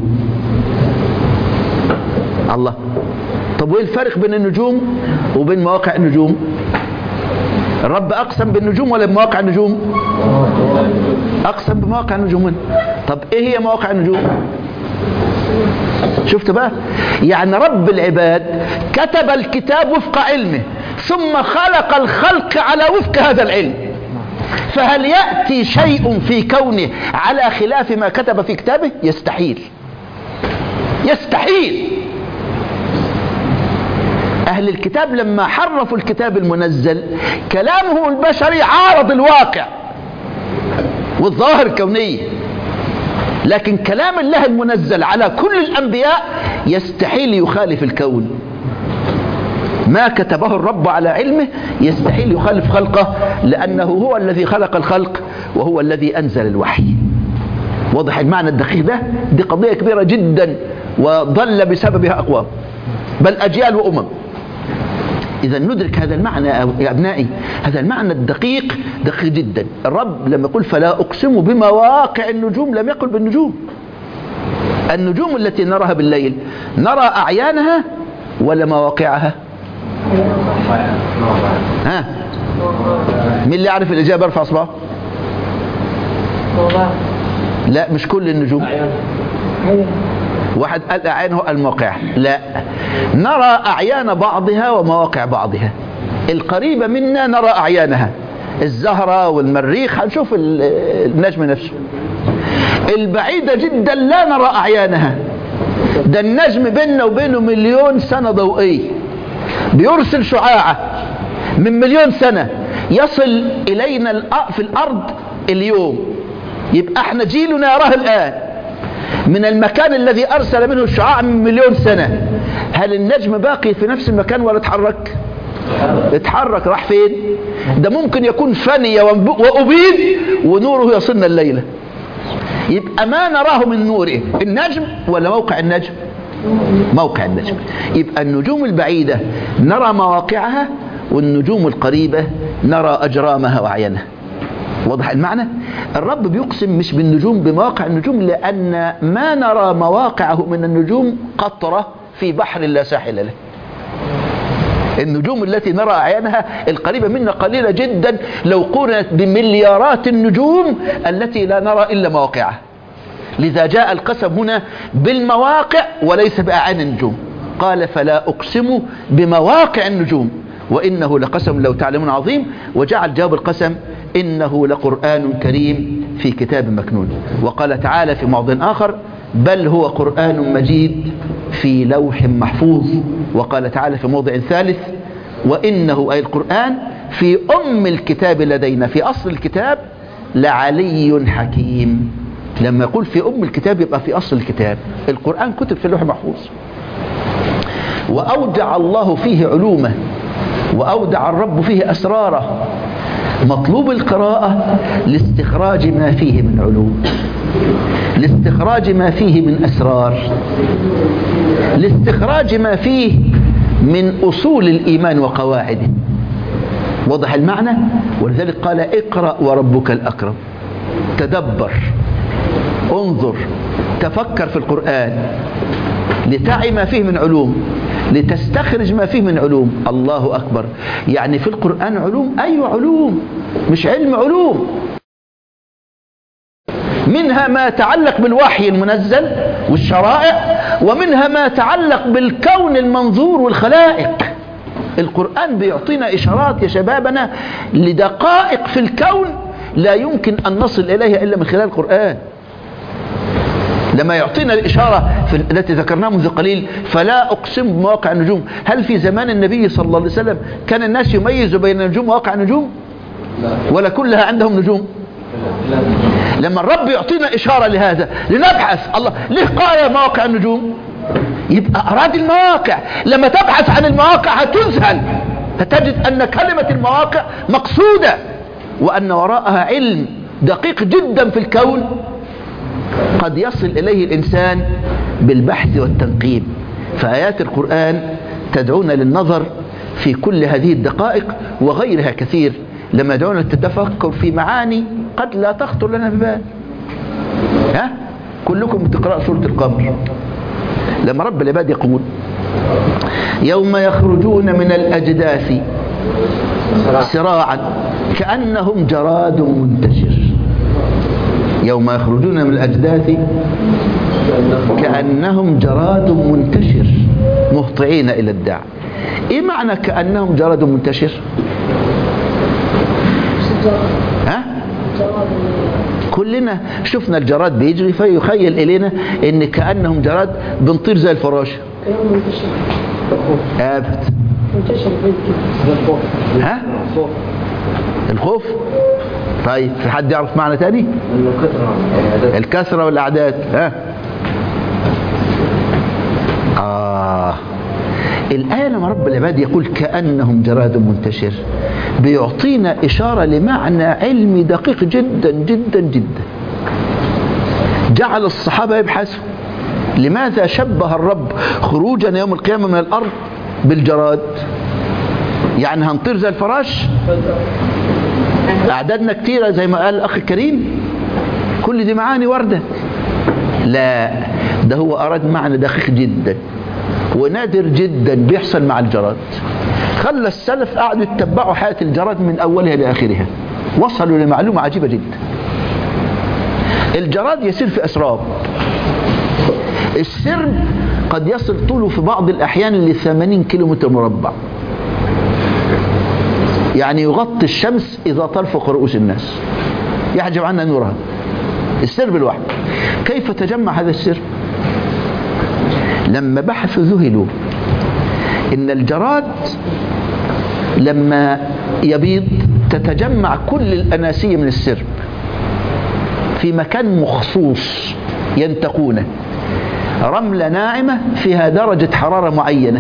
الله، طب وايه الفرق بين النجوم وبين مواقع النجوم؟ الرب أقسم بالنجوم ولا بمواقع النجوم؟ أقسم بمواقع النجوم. طب ايه هي مواقع النجوم؟ شفت بقى؟ يعني رب العباد كتب الكتاب وفق علمه ثم خلق الخلق على وفق هذا العلم. فهل يأتي شيء في كونه على خلاف ما كتب في كتابه؟ يستحيل، يستحيل. أهل الكتاب لما حرفوا الكتاب المنزل كلامهم البشري عارض الواقع والظواهر الكونية. لكن كلام الله المنزل على كل الأنبياء يستحيل يخالف الكون. ما كتبه الرب على علمه يستحيل يخالف خلقه، لأنه هو الذي خلق الخلق وهو الذي أنزل الوحي. واضح المعنى الدقيق ده؟ دي قضية كبيرة جدا وضل بسببها أقوام بل أجيال وأمم. إذا ندرك هذا المعنى يا أبنائي، هذا المعنى الدقيق دقيق جدا. الرب لما يقول فلا أقسم بمواقع النجوم لم يقل بالنجوم. النجوم التي نراها بالليل نرى أعيانها ولا مواقعها؟ ها؟ مين اللي يعرف الإجابة يرفع إصبعه؟ لا مش كل النجوم. واحد قال أعيانه المواقع، لا، نرى أعيان بعضها ومواقع بعضها. القريبة منا نرى أعيانها، الزهرة والمريخ هنشوف النجم نفسه. البعيدة جدا لا نرى أعيانها، ده النجم بيننا وبينه مليون سنة ضوئية، بيرسل شعاعة من مليون سنة يصل إلينا في الأرض اليوم، يبقى احنا جيلنا يراه الآن من المكان الذي أرسل منه الشعاع من مليون سنة. هل النجم باقي في نفس المكان ولا اتحرك؟ اتحرك. راح فين؟ ده ممكن يكون فني وأبيد ونوره يصلنا الليلة. يبقى ما نراه من نوره النجم ولا موقع النجم؟ موقع النجم. يبقى النجوم البعيدة نرى مواقعها، والنجوم القريبة نرى أجرامها وأعيانها. واضح المعنى؟ الرب بيقسم مش بالنجوم، بمواقع النجوم، لأن ما نرى مواقعه من النجوم قطرة في بحر لا ساحل له. النجوم التي نرى أعيانها القريبة منا قليلة جدا لو قرنت بمليارات النجوم التي لا نرى إلا مواقعها. لذا جاء القسم هنا بالمواقع وليس بأعين النجوم. قال فلا أقسم بمواقع النجوم وإنه لقسم لو تعلمون عظيم. وجعل جواب القسم إنه لقرآن كريم في كتاب مكنون. وقال تعالى في موضع آخر بل هو قرآن مجيد في لوح محفوظ. وقال تعالى في موضع ثالث وإنه أي القرآن في أم الكتاب لدينا، في أصل الكتاب لعلي حكيم. لما يقول في أم الكتاب يبقى في أصل الكتاب. القرآن كتب في اللوح المحفوظ، وأودع الله فيه علومه، وأودع الرب فيه أسراره. مطلوب القراءة لاستخراج ما فيه من علوم، لاستخراج ما فيه من أسرار، لاستخراج ما فيه من أصول الإيمان وقواعده. وضح المعنى؟ ولذلك قال اقرأ وربك الأكرم. تدبر، انظر، تفكر في القرآن لتعي ما فيه من علوم، لتستخرج ما فيه من علوم. الله أكبر. يعني في القرآن علوم، أي علوم، مش علم، علوم. منها ما يتعلق بالوحي المنزل والشرائع، ومنها ما يتعلق بالكون المنظور والخلائق. القرآن بيعطينا إشارات يا شبابنا لدقائق في الكون لا يمكن أن نصل إليها إلا من خلال القرآن. لما يعطينا الإشارة في التي ذكرناها منذ قليل فلا أقسم بمواقع النجوم، هل في زمان النبي صلى الله عليه وسلم كان الناس يميزوا بين النجوم وواقع النجوم؟ ولا كلها عندهم نجوم؟ لما الرب يعطينا إشارة لهذا لنبحث، الله ليه قال مواقع النجوم؟ يبقى أراد المواقع. لما تبحث عن المواقع هتذهل، هتجد أن كلمة المواقع مقصودة، وأن وراءها علم دقيق جدا في الكون قد يصل إليه الإنسان بالبحث والتنقيب. فآيات القرآن تدعونا للنظر في كل هذه الدقائق وغيرها كثير، لما يدعونا للتفكر في معاني قد لا تخطر لنا ببال. ها؟ كلكم تقرأ سورة القمر، لما رب العباد يقول يوم يخرجون من الأجداث سراعا كأنهم جراد منتشر. يوم يخرجون من الأجداث كأنهم جراد منتشر مهطعين إلى الداع. إيه معنى كأنهم جراد منتشر؟ ها؟ كلنا شفنا الجراد بيجري فيخيل إلينا إن كأنهم جراد بنطير زي الفراشة. أبد. ها؟ الخوف طيب في حد يعرف معنى تاني؟ الكثرة والأعداد. ها آه الآية لما رب العباد يقول كأنهم جراد منتشر بيعطينا إشارة لمعنى علمي دقيق جدا جدا جدا. جعل الصحابة يبحثوا لماذا شبه الرب خروجنا يوم القيامة من الأرض بالجراد؟ يعني هنطير زي الفراش؟ أعدادنا كتيرة زي ما قال الأخ الكريم؟ كل دي معاني وردة؟ لا، ده هو أراد معنى دقيق جدا ونادر جدا بيحصل مع الجراد. خلى السلف قعدوا يتبعوا حياة الجراد من أولها لآخرها، وصلوا لمعلومة عجيبة جدا. الجراد يسير في أسراب. السرب قد يصل طوله في بعض الأحيان ل ثمانين كيلومتر مربع، يعني يغطي الشمس إذا طال فوق رؤوس الناس، يحجب عنها نورها. السرب الواحد كيف تجمع هذا السرب؟ لما بحثوا ذهلوا إن الجراد لما يبيض تتجمع كل الأناسية من السرب في مكان مخصوص ينتقونه، رملة ناعمة فيها درجة حرارة معينة،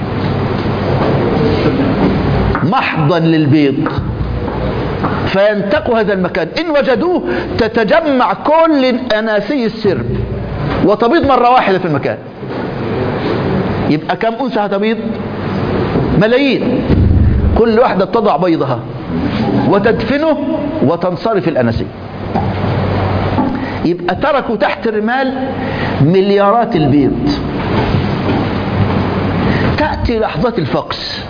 محضا للبيض، فينتقوا هذا المكان. إن وجدوه تتجمع كل أناسي السرب وتبيض مرة واحدة في المكان. يبقى كم أنثى هتبيض؟ ملايين. كل واحدة تضع بيضها وتدفنه وتنصرف الأناسي. يبقى تركوا تحت الرمال مليارات البيض. تأتي لحظات الفقس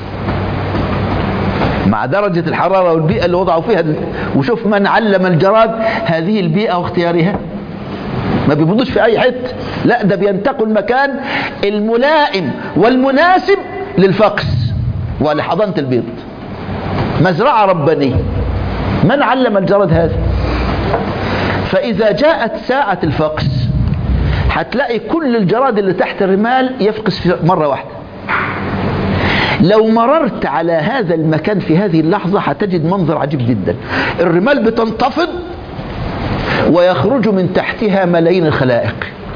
مع درجة الحرارة والبيئة اللي وضعوا فيها، وشوف من علم الجراد هذه البيئة واختيارها. ما بيبيضوش في أي حته، لا ده بينتقوا المكان الملائم والمناسب للفقس ولحضانة البيض. مزرعة ربانية. من علم الجراد هذا؟ فإذا جاءت ساعة الفقس هتلاقي كل الجراد اللي تحت الرمال يفقس في مرة واحدة. لو مررت على هذا المكان في هذه اللحظة هتجد منظر عجيب جدا. الرمال بتنتفض ويخرج من تحتها ملايين الخلائق.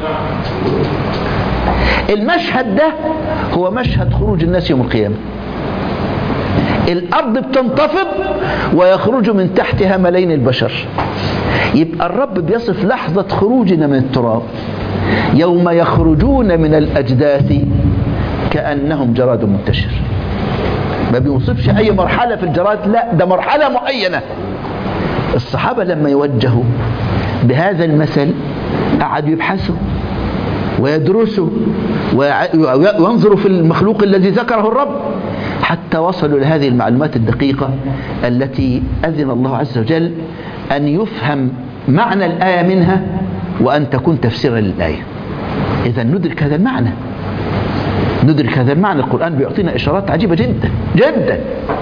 المشهد ده هو مشهد خروج الناس يوم القيامة. الأرض بتنتفض ويخرج من تحتها ملايين البشر. يبقى الرب بيصف لحظة خروجنا من التراب يوم يخرجون من الأجداث كأنهم جراد منتشر. ما بيوصفش أي مرحلة في الجراد، لا ده مرحلة معينة. الصحابة لما يوجهوا بهذا المثل قعدوا يبحثوا ويدرسوا وينظروا في المخلوق الذي ذكره الرب حتى وصلوا لهذه المعلومات الدقيقة التي أذن الله عز وجل أن يفهم معنى الآية منها وأن تكون تفسيرا للآية. إذا ندرك هذا المعنى، ندرك هذا المعنى. القرآن بيعطينا إشارات عجيبة جدا جدا.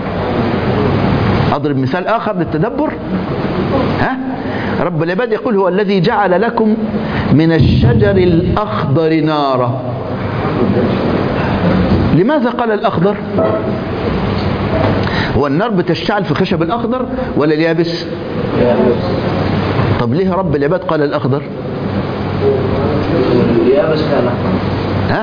أضرب مثال آخر للتدبر. ها؟ رب العباد يقول هو الذي جعل لكم من الشجر الأخضر نارا. لماذا قال الأخضر؟ هو النار بتشتعل في الخشب الأخضر ولا اليابس؟ طب ليه رب العباد قال الأخضر؟ اليابس كان أخضر. ها؟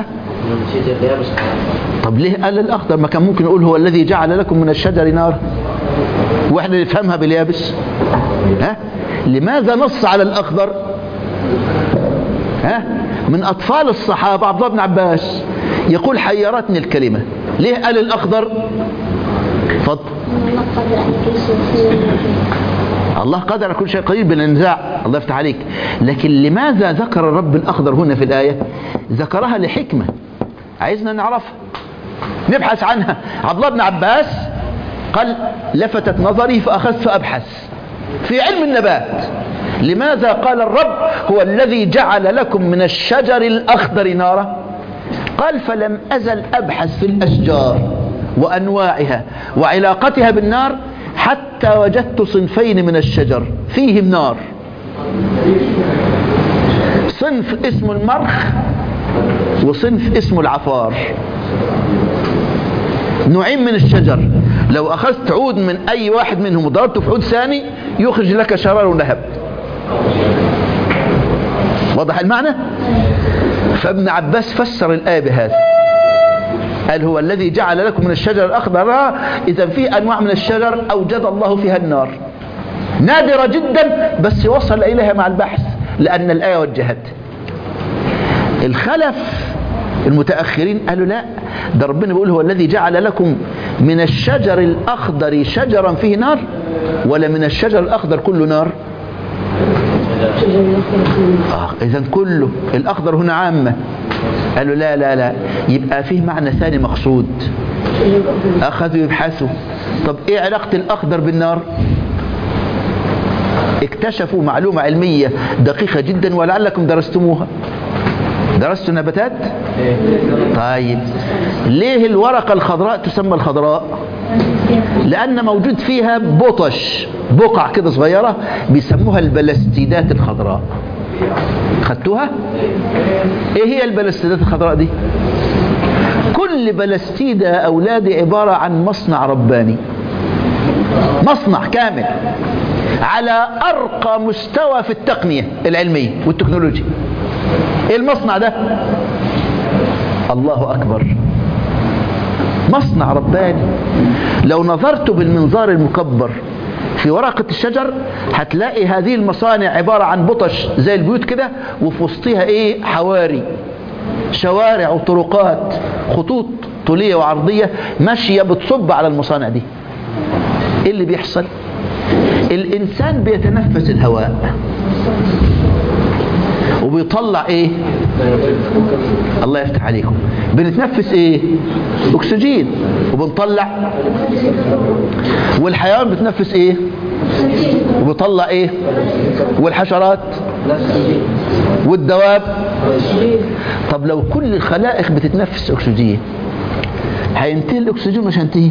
طب ليه قال الأخضر؟ ما كان ممكن يقول هو الذي جعل لكم من الشجر نار واحنا نفهمها باليابس. ها؟ لماذا نص على الأخضر؟ ها؟ من أطفال الصحابة عبد الله بن عباس يقول حيرتني الكلمة. ليه قال الأخضر؟ فضل الله قدر كل شيء قدير بالانزاع، الله يفتح عليك. لكن لماذا ذكر الرب الأخضر هنا في الآية؟ ذكرها لحكمة عايزنا نعرفها نبحث عنها. عبد الله بن عباس قال لفتت نظري فأخذت أبحث في علم النبات. لماذا قال الرب هو الذي جعل لكم من الشجر الأخضر نارا؟ قال فلم أزل أبحث في الأشجار وأنواعها وعلاقتها بالنار حتى وجدت صنفين من الشجر فيهم نار. صنف اسمه المرخ وصنف اسمه العفار. نوعين من الشجر، لو أخذت عود من أي واحد منهم وضربته في عود ثاني يخرج لك شرار ونهب. واضح المعنى؟ فابن عباس فسر الآية بهذا، قال هو الذي جعل لكم من الشجر الأخضر، إذا في أنواع من الشجر أوجد الله فيها النار نادرة جدا، بس وصل إليها مع البحث لأن الآية وجهت. الخلف المتأخرين قالوا لا، ده ربنا بيقول هو الذي جعل لكم من الشجر الأخضر شجرا فيه نار، ولا من الشجر الأخضر كله نار؟ آه إذن كله، الأخضر هنا عامة. قالوا لا لا لا، يبقى فيه معنى ثاني مقصود. أخذوا يبحثوا، طب إيه علاقة الأخضر بالنار؟ اكتشفوا معلومة علمية دقيقة جدا ولعلكم درستموها. درستوا النباتات؟ طيب ليه الورقة الخضراء تسمى الخضراء؟ لأن موجود فيها بطش، بقع كده صغيرة بيسموها البلاستيدات الخضراء. خدتوها؟ ايه هي البلاستيدات الخضراء دي؟ كل بلاستيدة يا أولادي عبارة عن مصنع رباني، مصنع كامل على أرقى مستوى في التقنية العلمية والتكنولوجيا. ايه المصنع ده؟ الله أكبر، مصنع رباني. لو نظرت بالمنظار المكبر في ورقة الشجر هتلاقي هذه المصانع عبارة عن بطش زي البيوت كده، وفي وسطها ايه؟ حواري، شوارع وطرقات، خطوط طولية وعرضية ماشية بتصب على المصانع دي. ايه اللي بيحصل؟ الإنسان بيتنفس الهواء وبيطلع ايه؟ الله يفتح عليكم، بنتنفس ايه؟ اكسجين وبنطلع. والحيوان بتنفس ايه؟ وبيطلع ايه؟ والحشرات والدواب. طب لو كل الخلائق بتتنفس اكسجين هينتهي الاكسجين؟ مش هينتهي؟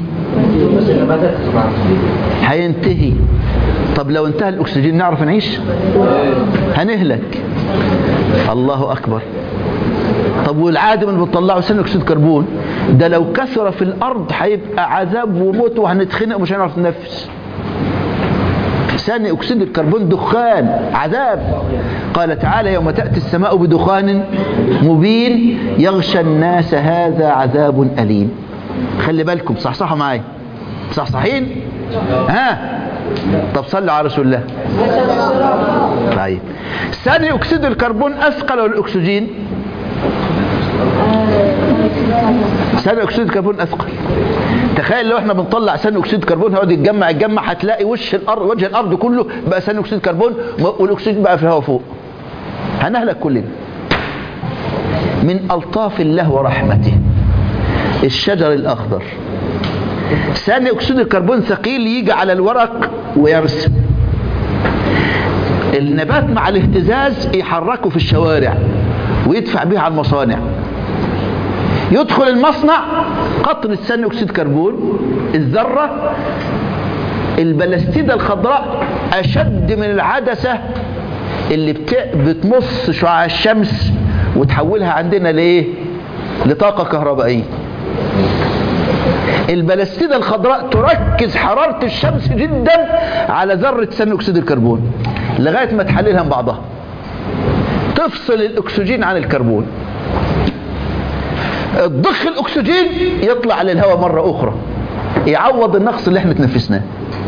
هينتهي. طب لو انتهى الاكسجين نعرف نعيش؟ هنهلك. الله اكبر. طب والعادم اللي بتطلعه ثاني اكسيد كربون ده لو كثر في الارض هيبقى عذاب وموت وهنتخنق ومش هنعرف ننفس. ثاني اكسيد الكربون دخان، عذاب. قال تعالى يوم تأتي السماء بدخان مبين يغشى الناس هذا عذاب أليم. خلي بالكم، صحصحوا معايا، صحصحين؟ ها؟ طب صلوا على رسول الله. طيب ثاني اكسيد الكربون اثقل ولا الاكسجين؟ ثاني اكسيد الكربون اثقل. تخيل لو احنا بنطلع ثاني اكسيد كربون هيقعد يتجمع يتجمع هتلاقي وش الارض، وجه الارض كله بقى ثاني اكسيد كربون، والاكسجين بقى في الهواء فوق، هنهلك كلنا. من الطاف الله ورحمته الشجر الاخضر ثاني اكسيد الكربون ثقيل يجي على الورق ويرسم. النبات مع الاهتزاز يحركه في الشوارع ويدفع به على المصانع. يدخل المصنع قطرة ثاني اكسيد كربون، الذرة البلاستيدة الخضراء اشد من العدسة اللي بتمص شعاع الشمس وتحولها عندنا لايه؟ لطاقة كهربائية. البلاستيدة الخضراء تركز حرارة الشمس جدا على ذرة ثاني اكسيد الكربون لغاية ما تحللها من بعضها، تفصل الاكسجين عن الكربون. الضخ الاكسجين يطلع للهواء مرة اخرى يعوض النقص اللي احنا تنفسناه،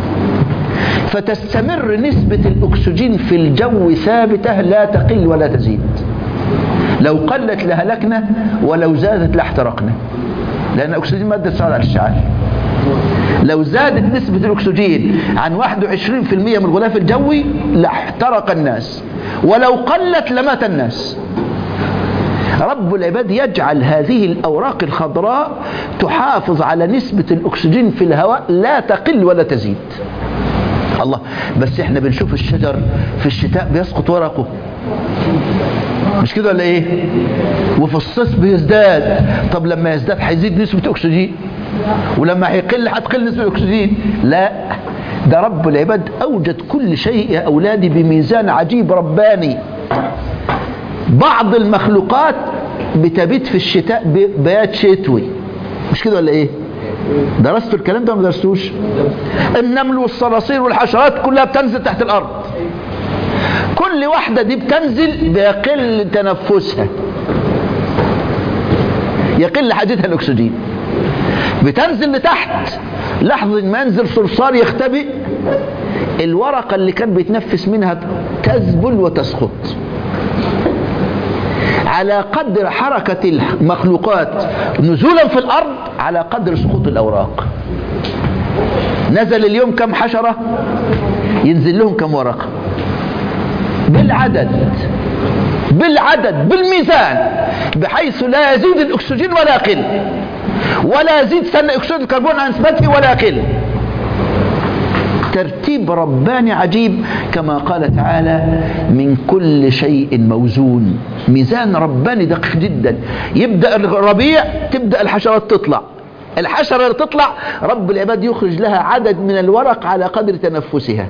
فتستمر نسبة الاكسجين في الجو ثابتة لا تقل ولا تزيد. لو قلت لهلكنا ولو زادت لاحترقنا، لأن الأكسجين مادة تساعد على الاشتعال. لو زادت نسبة الأكسجين عن واحد وعشرين بالمئة من الغلاف الجوي لاحترق الناس، ولو قلت لمات الناس. رب العباد يجعل هذه الأوراق الخضراء تحافظ على نسبة الأكسجين في الهواء لا تقل ولا تزيد. الله، بس احنا بنشوف الشجر في الشتاء بيسقط ورقه، مش كده ولا ايه؟ وفي الصيف بيزداد. طب لما يزداد هيزيد نسبة الاكسجين، ولما هيقل هتقل نسبة الاكسجين. لا، ده رب العباد اوجد كل شيء يا اولادي بميزان عجيب رباني. بعض المخلوقات بتبيت في الشتاء بيات شتوي، مش كده ولا ايه؟ درستوا الكلام ده ولا ما درستوش؟ النمل والصراصير والحشرات كلها بتنزل تحت الارض، كل واحدة دي بتنزل بيقل تنفسها، يقل حاجتها الاكسجين، بتنزل لتحت. لحظة ما ينزل صرصار يختبئ، الورقة اللي كان بيتنفس منها تذبل وتسقط. على قدر حركة المخلوقات نزولا في الأرض على قدر سقوط الأوراق. نزل اليوم كم حشرة ينزل لهم كم ورقة، بالعدد بالعدد بالميزان، بحيث لا يزيد الأكسجين ولا يقل، ولا يزيد ثاني أكسيد الكربون عن نسبته ولا يقل. ترتيب رباني عجيب، كما قال تعالى من كل شيء موزون. ميزان رباني دقيق جدا. يبدأ الربيع تبدأ الحشرات تطلع، الحشرة اللي تطلع رب العباد يخرج لها عدد من الورق على قدر تنفسها.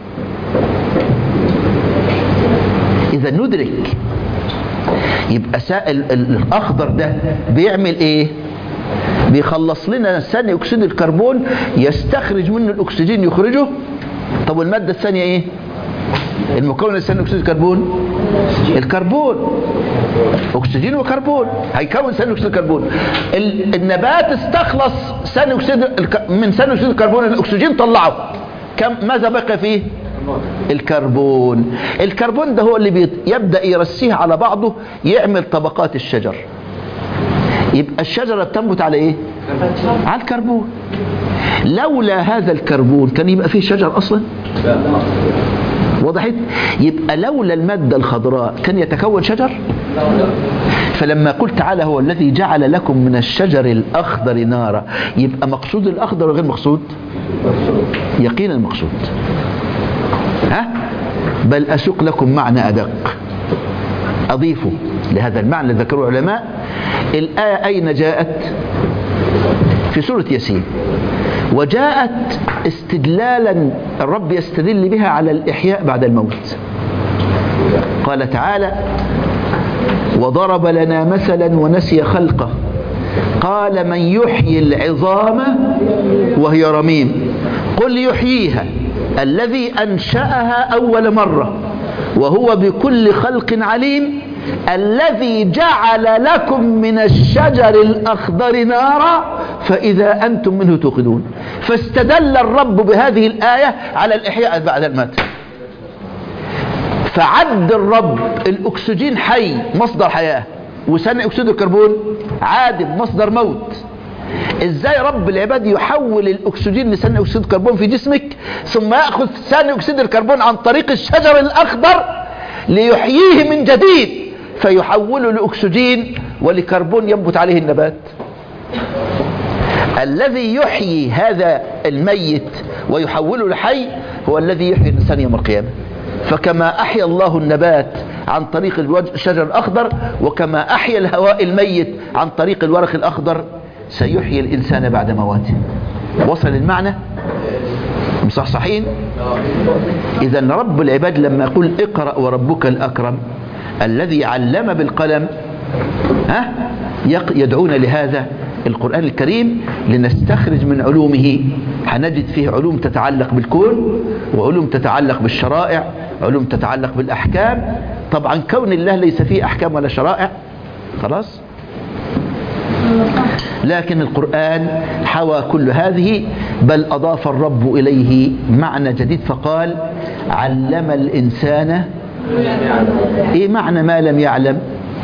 إذا ندرك يبقى سائل الأخضر ده بيعمل إيه؟ بيخلص لنا ثاني أكسيد الكربون، يستخرج منه الأكسجين يخرجه. طب والمادة الثانية إيه؟ المكون الثاني أكسيد الكربون الكربون، أكسجين وكربون، هيكون ثاني أكسيد الكربون. النبات استخلص ثاني أكسيد من ثاني أكسيد الكربون الأكسجين طلعه، كم ماذا بقى فيه؟ الكربون. الكربون ده هو اللي يبدأ يرسيه على بعضه، يعمل طبقات الشجر. يبقى الشجرة بتنبت على ايه؟ على الكربون. لولا هذا الكربون كان يبقى فيه شجر اصلا؟ وضحت؟ يبقى لولا المادة الخضراء كان يتكون شجر؟ فلما قلت تعالى هو الذي جعل لكم من الشجر الأخضر نارا، يبقى مقصود الأخضر وغير مقصود؟ يقينا المقصود. ها؟ بل أسوق لكم معنى أدق أضيفه لهذا المعنى الذي ذكره العلماء. الآية أين جاءت؟ في سورة ياسين، وجاءت استدلالا الرب يستدل بها على الإحياء بعد الموت. قال تعالى وضرب لنا مثلا ونسي خلقه قال من يحيي العظام وهي رميم قل يحييها الذي أنشأها أول مرة وهو بكل خلق عليم الذي جعل لكم من الشجر الأخضر نارا فإذا أنتم منه توقدون. فاستدل الرب بهذه الآية على الإحياء بعد الموت. فعد الرب الأكسجين حي مصدر حياة، وثاني أكسيد الكربون عادم مصدر موت. ازاي رب العباد يحول الأكسجين لثاني أكسيد الكربون في جسمك، ثم يأخذ ثاني أكسيد الكربون عن طريق الشجر الأخضر ليحييه من جديد فيحوله لأكسجين ولكربون ينبت عليه النبات. الذي يحيي هذا الميت ويحوله لحي هو الذي يحيي الإنسان يوم القيامة. فكما أحيا الله النبات عن طريق الشجر الأخضر، وكما أحيا الهواء الميت عن طريق الورق الأخضر، سيحيي الإنسان بعد موته. وصل المعنى؟ مصحصحين؟ إذن رب العباد لما يقول اقرأ وربك الأكرم الذي علم بالقلم، ها يدعونا لهذا القرآن الكريم لنستخرج من علومه. هنجد فيه علوم تتعلق بالكون، وعلوم تتعلق بالشرائع، علوم تتعلق بالأحكام. طبعا كون الله ليس فيه أحكام ولا شرائع خلاص، لكن القرآن حوى كل هذه، بل أضاف الرب إليه معنى جديد فقال علم الإنسان. إيه معنى ما لم يعلم؟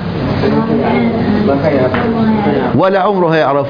ولا عمره يعرف.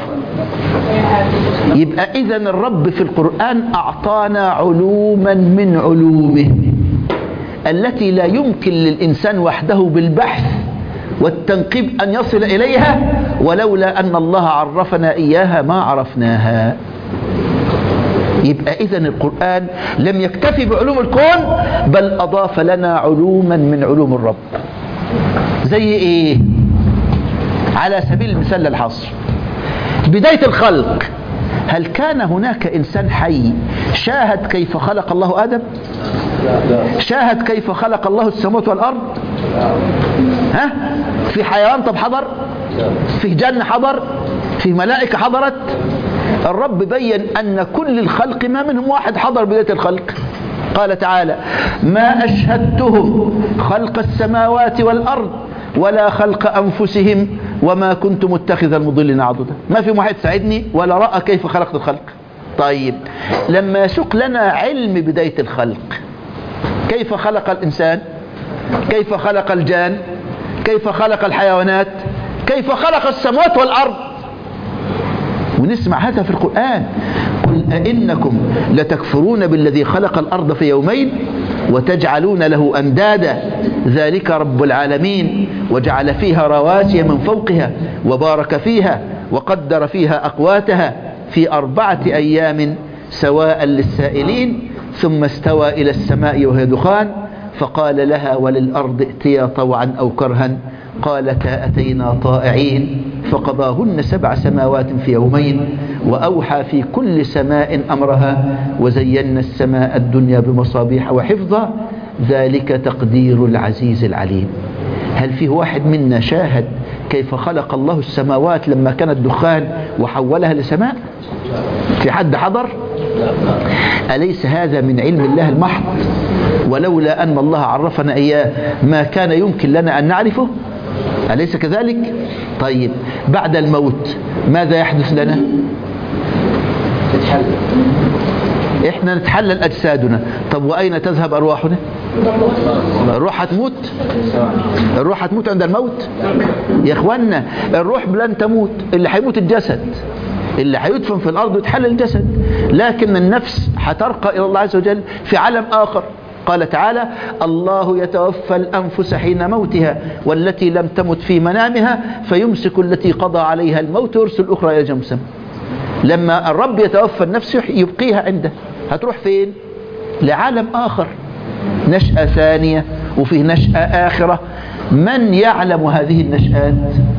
يبقى إذن الرب في القرآن أعطانا علوما من علومه التي لا يمكن للإنسان وحده بالبحث والتنقيب أن يصل إليها، ولولا أن الله عرفنا إياها ما عرفناها. يبقى إذن القرآن لم يكتفي بعلوم الكون، بل أضاف لنا علوما من علوم الرب. زي إيه؟ على سبيل المثال للحصر، بداية الخلق هل كان هناك إنسان حي شاهد كيف خلق الله آدم؟ شاهد كيف خلق الله السماوات والأرض؟ ها؟ في حيوان طب حضر؟ في جنة حضر؟ في ملائكة حضرت؟ الرب بين أن كل الخلق ما منهم واحد حضر بداية الخلق. قال تعالى: ما أشهدتهم خلق السماوات والأرض ولا خلق أنفسهم وما كنت متخذ المضلين عضدا. ما في واحد ساعدني ولا رأى كيف خلقت الخلق. طيب لما يسوق لنا علم بداية الخلق، كيف خلق الإنسان، كيف خلق الجان، كيف خلق الحيوانات، كيف خلق السماوات والأرض، ونسمع هذا في القرآن: قل أئنكم لتكفرون بالذي خلق الأرض في يومين وتجعلون له أندادا ذلك رب العالمين وجعل فيها رواسي من فوقها وبارك فيها وقدر فيها أقواتها في أربعة أيام سواء للسائلين ثم استوى إلى السماء وهي دخان فقال لها وللأرض ائتيا طوعا أو كرها قالتا أتينا طائعين فقضاهن سبع سماوات في يومين وأوحى في كل سماء أمرها وزينا السماء الدنيا بمصابيح وحفظا ذلك تقدير العزيز العليم. هل فيه واحد منا شاهد كيف خلق الله السماوات لما كانت دخان وحولها لسماء؟ في حد حضر؟ أليس هذا من علم الله المحض؟ ولولا أن الله عرفنا إياه ما كان يمكن لنا أن نعرفه، أليس كذلك؟ طيب بعد الموت ماذا يحدث لنا؟ إحنا نتحلل أجسادنا. طب وأين تذهب أرواحنا؟ الروح هتموت؟ الروح هتموت عند الموت؟ يا إخوانا الروح لن تموت، اللي هيموت الجسد، اللي هيدفن في الأرض ويتحلل الجسد، لكن النفس هترقى إلى الله عز وجل في عالم آخر. قال تعالى: الله يتوفى الأنفس حين موتها والتي لم تمت في منامها فيمسك التي قضى عليها الموت ويرسل الأخرى إلى جمسم. لما الرب يتوفى النفس يبقيها عنده، هتروح فين؟ لعالم آخر، نشأة ثانية وفيه نشأة آخرة. من يعلم هذه النشآت؟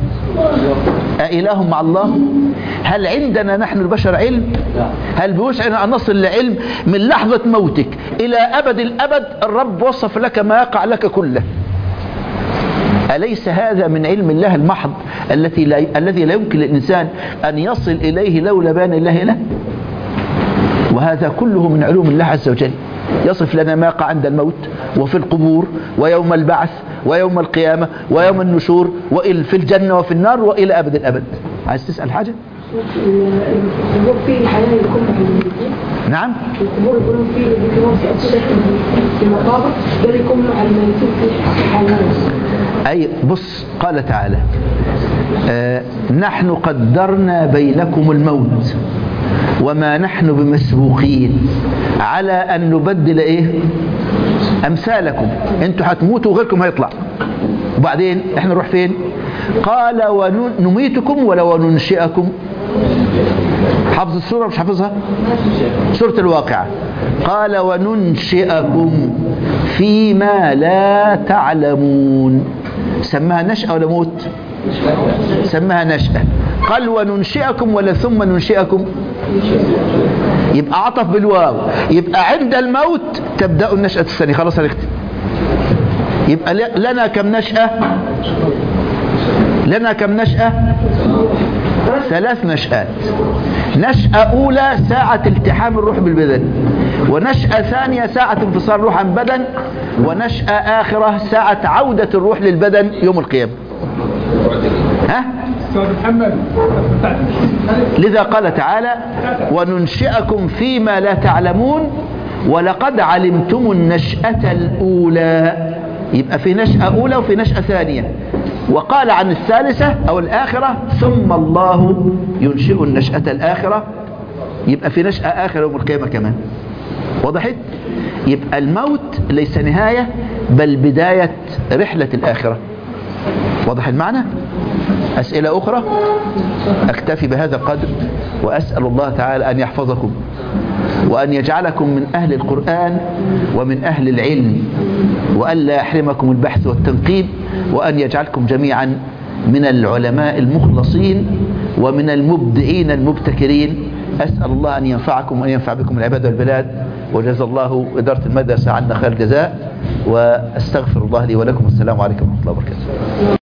أإله مع الله؟ هل عندنا نحن البشر علم؟ هل بوسعنا أن نصل لعلم من لحظة موتك إلى أبد الأبد الرب وصف لك ما يقع لك كله؟ أليس هذا من علم الله المحض التي لا الذي لا يمكن للإنسان أن يصل إليه لولا بيان الله له؟ وهذا كله من علوم الله عز وجل، يصف لنا ما يقع عند الموت وفي القبور ويوم البعث ويوم القيامة ويوم النشور وفي الجنة وفي النار وإلى أبد الأبد. عايز تسأل حاجة؟ القبور فيه الحياة يكون في الميتين؟ نعم، القبور يكون فيه في المقابر ده يكون على الميتين في الحياة. أي بص، قال تعالى: آه نحن قدرنا بينكم الموت وما نحن بمسبوقين على أن نبدل إيه أمثالكم. أنتوا هتموتوا وغيركم هيطلع، وبعدين إحنا نروح فين؟ قال ونميتكم ولا وننشئكم. حافظ السورة مش حافظها؟ سورة الواقعة. قال وننشئكم فيما لا تعلمون. سماها نشأة ولا موت؟ سماها نشأة. قال وننشئكم ولا ثم ننشئكم؟ يبقى عطف بالواو، يبقى عند الموت تبدأ النشأة الثانية. خلاص هنختم. يبقى لنا كم نشأة؟ لنا كم نشأة؟ ثلاث نشآت. نشأة أولى ساعة التحام الروح بالبدن، ونشأة ثانية ساعة انفصال الروح عن بدن، ونشأة آخرة ساعة عودة الروح للبدن يوم القيامة. ها؟ لذا قال تعالى: وننشئكم فيما لا تعلمون ولقد علمتم النشأة الأولى. يبقى في نشأة أولى وفي نشأة ثانية. وقال عن الثالثة أو الآخرة: ثم الله ينشئ النشأة الآخرة. يبقى في نشأة آخرة يوم القيامة كمان. وضحت؟ يبقى الموت ليس نهاية بل بداية رحلة الآخرة. واضح المعنى؟ أسئلة أخرى؟ أكتفي بهذا القدر، وأسأل الله تعالى أن يحفظكم وأن يجعلكم من أهل القرآن ومن أهل العلم، وأن لا يحرمكم البحث والتنقيب، وأن يجعلكم جميعا من العلماء المخلصين ومن المبدعين المبتكرين. أسأل الله أن ينفعكم وأن ينفع بكم العباد والبلاد، وجزا الله إدارة المدرسة عنا خير الجزاء، وأستغفر الله لي ولكم. السلام عليكم ورحمة الله وبركاته.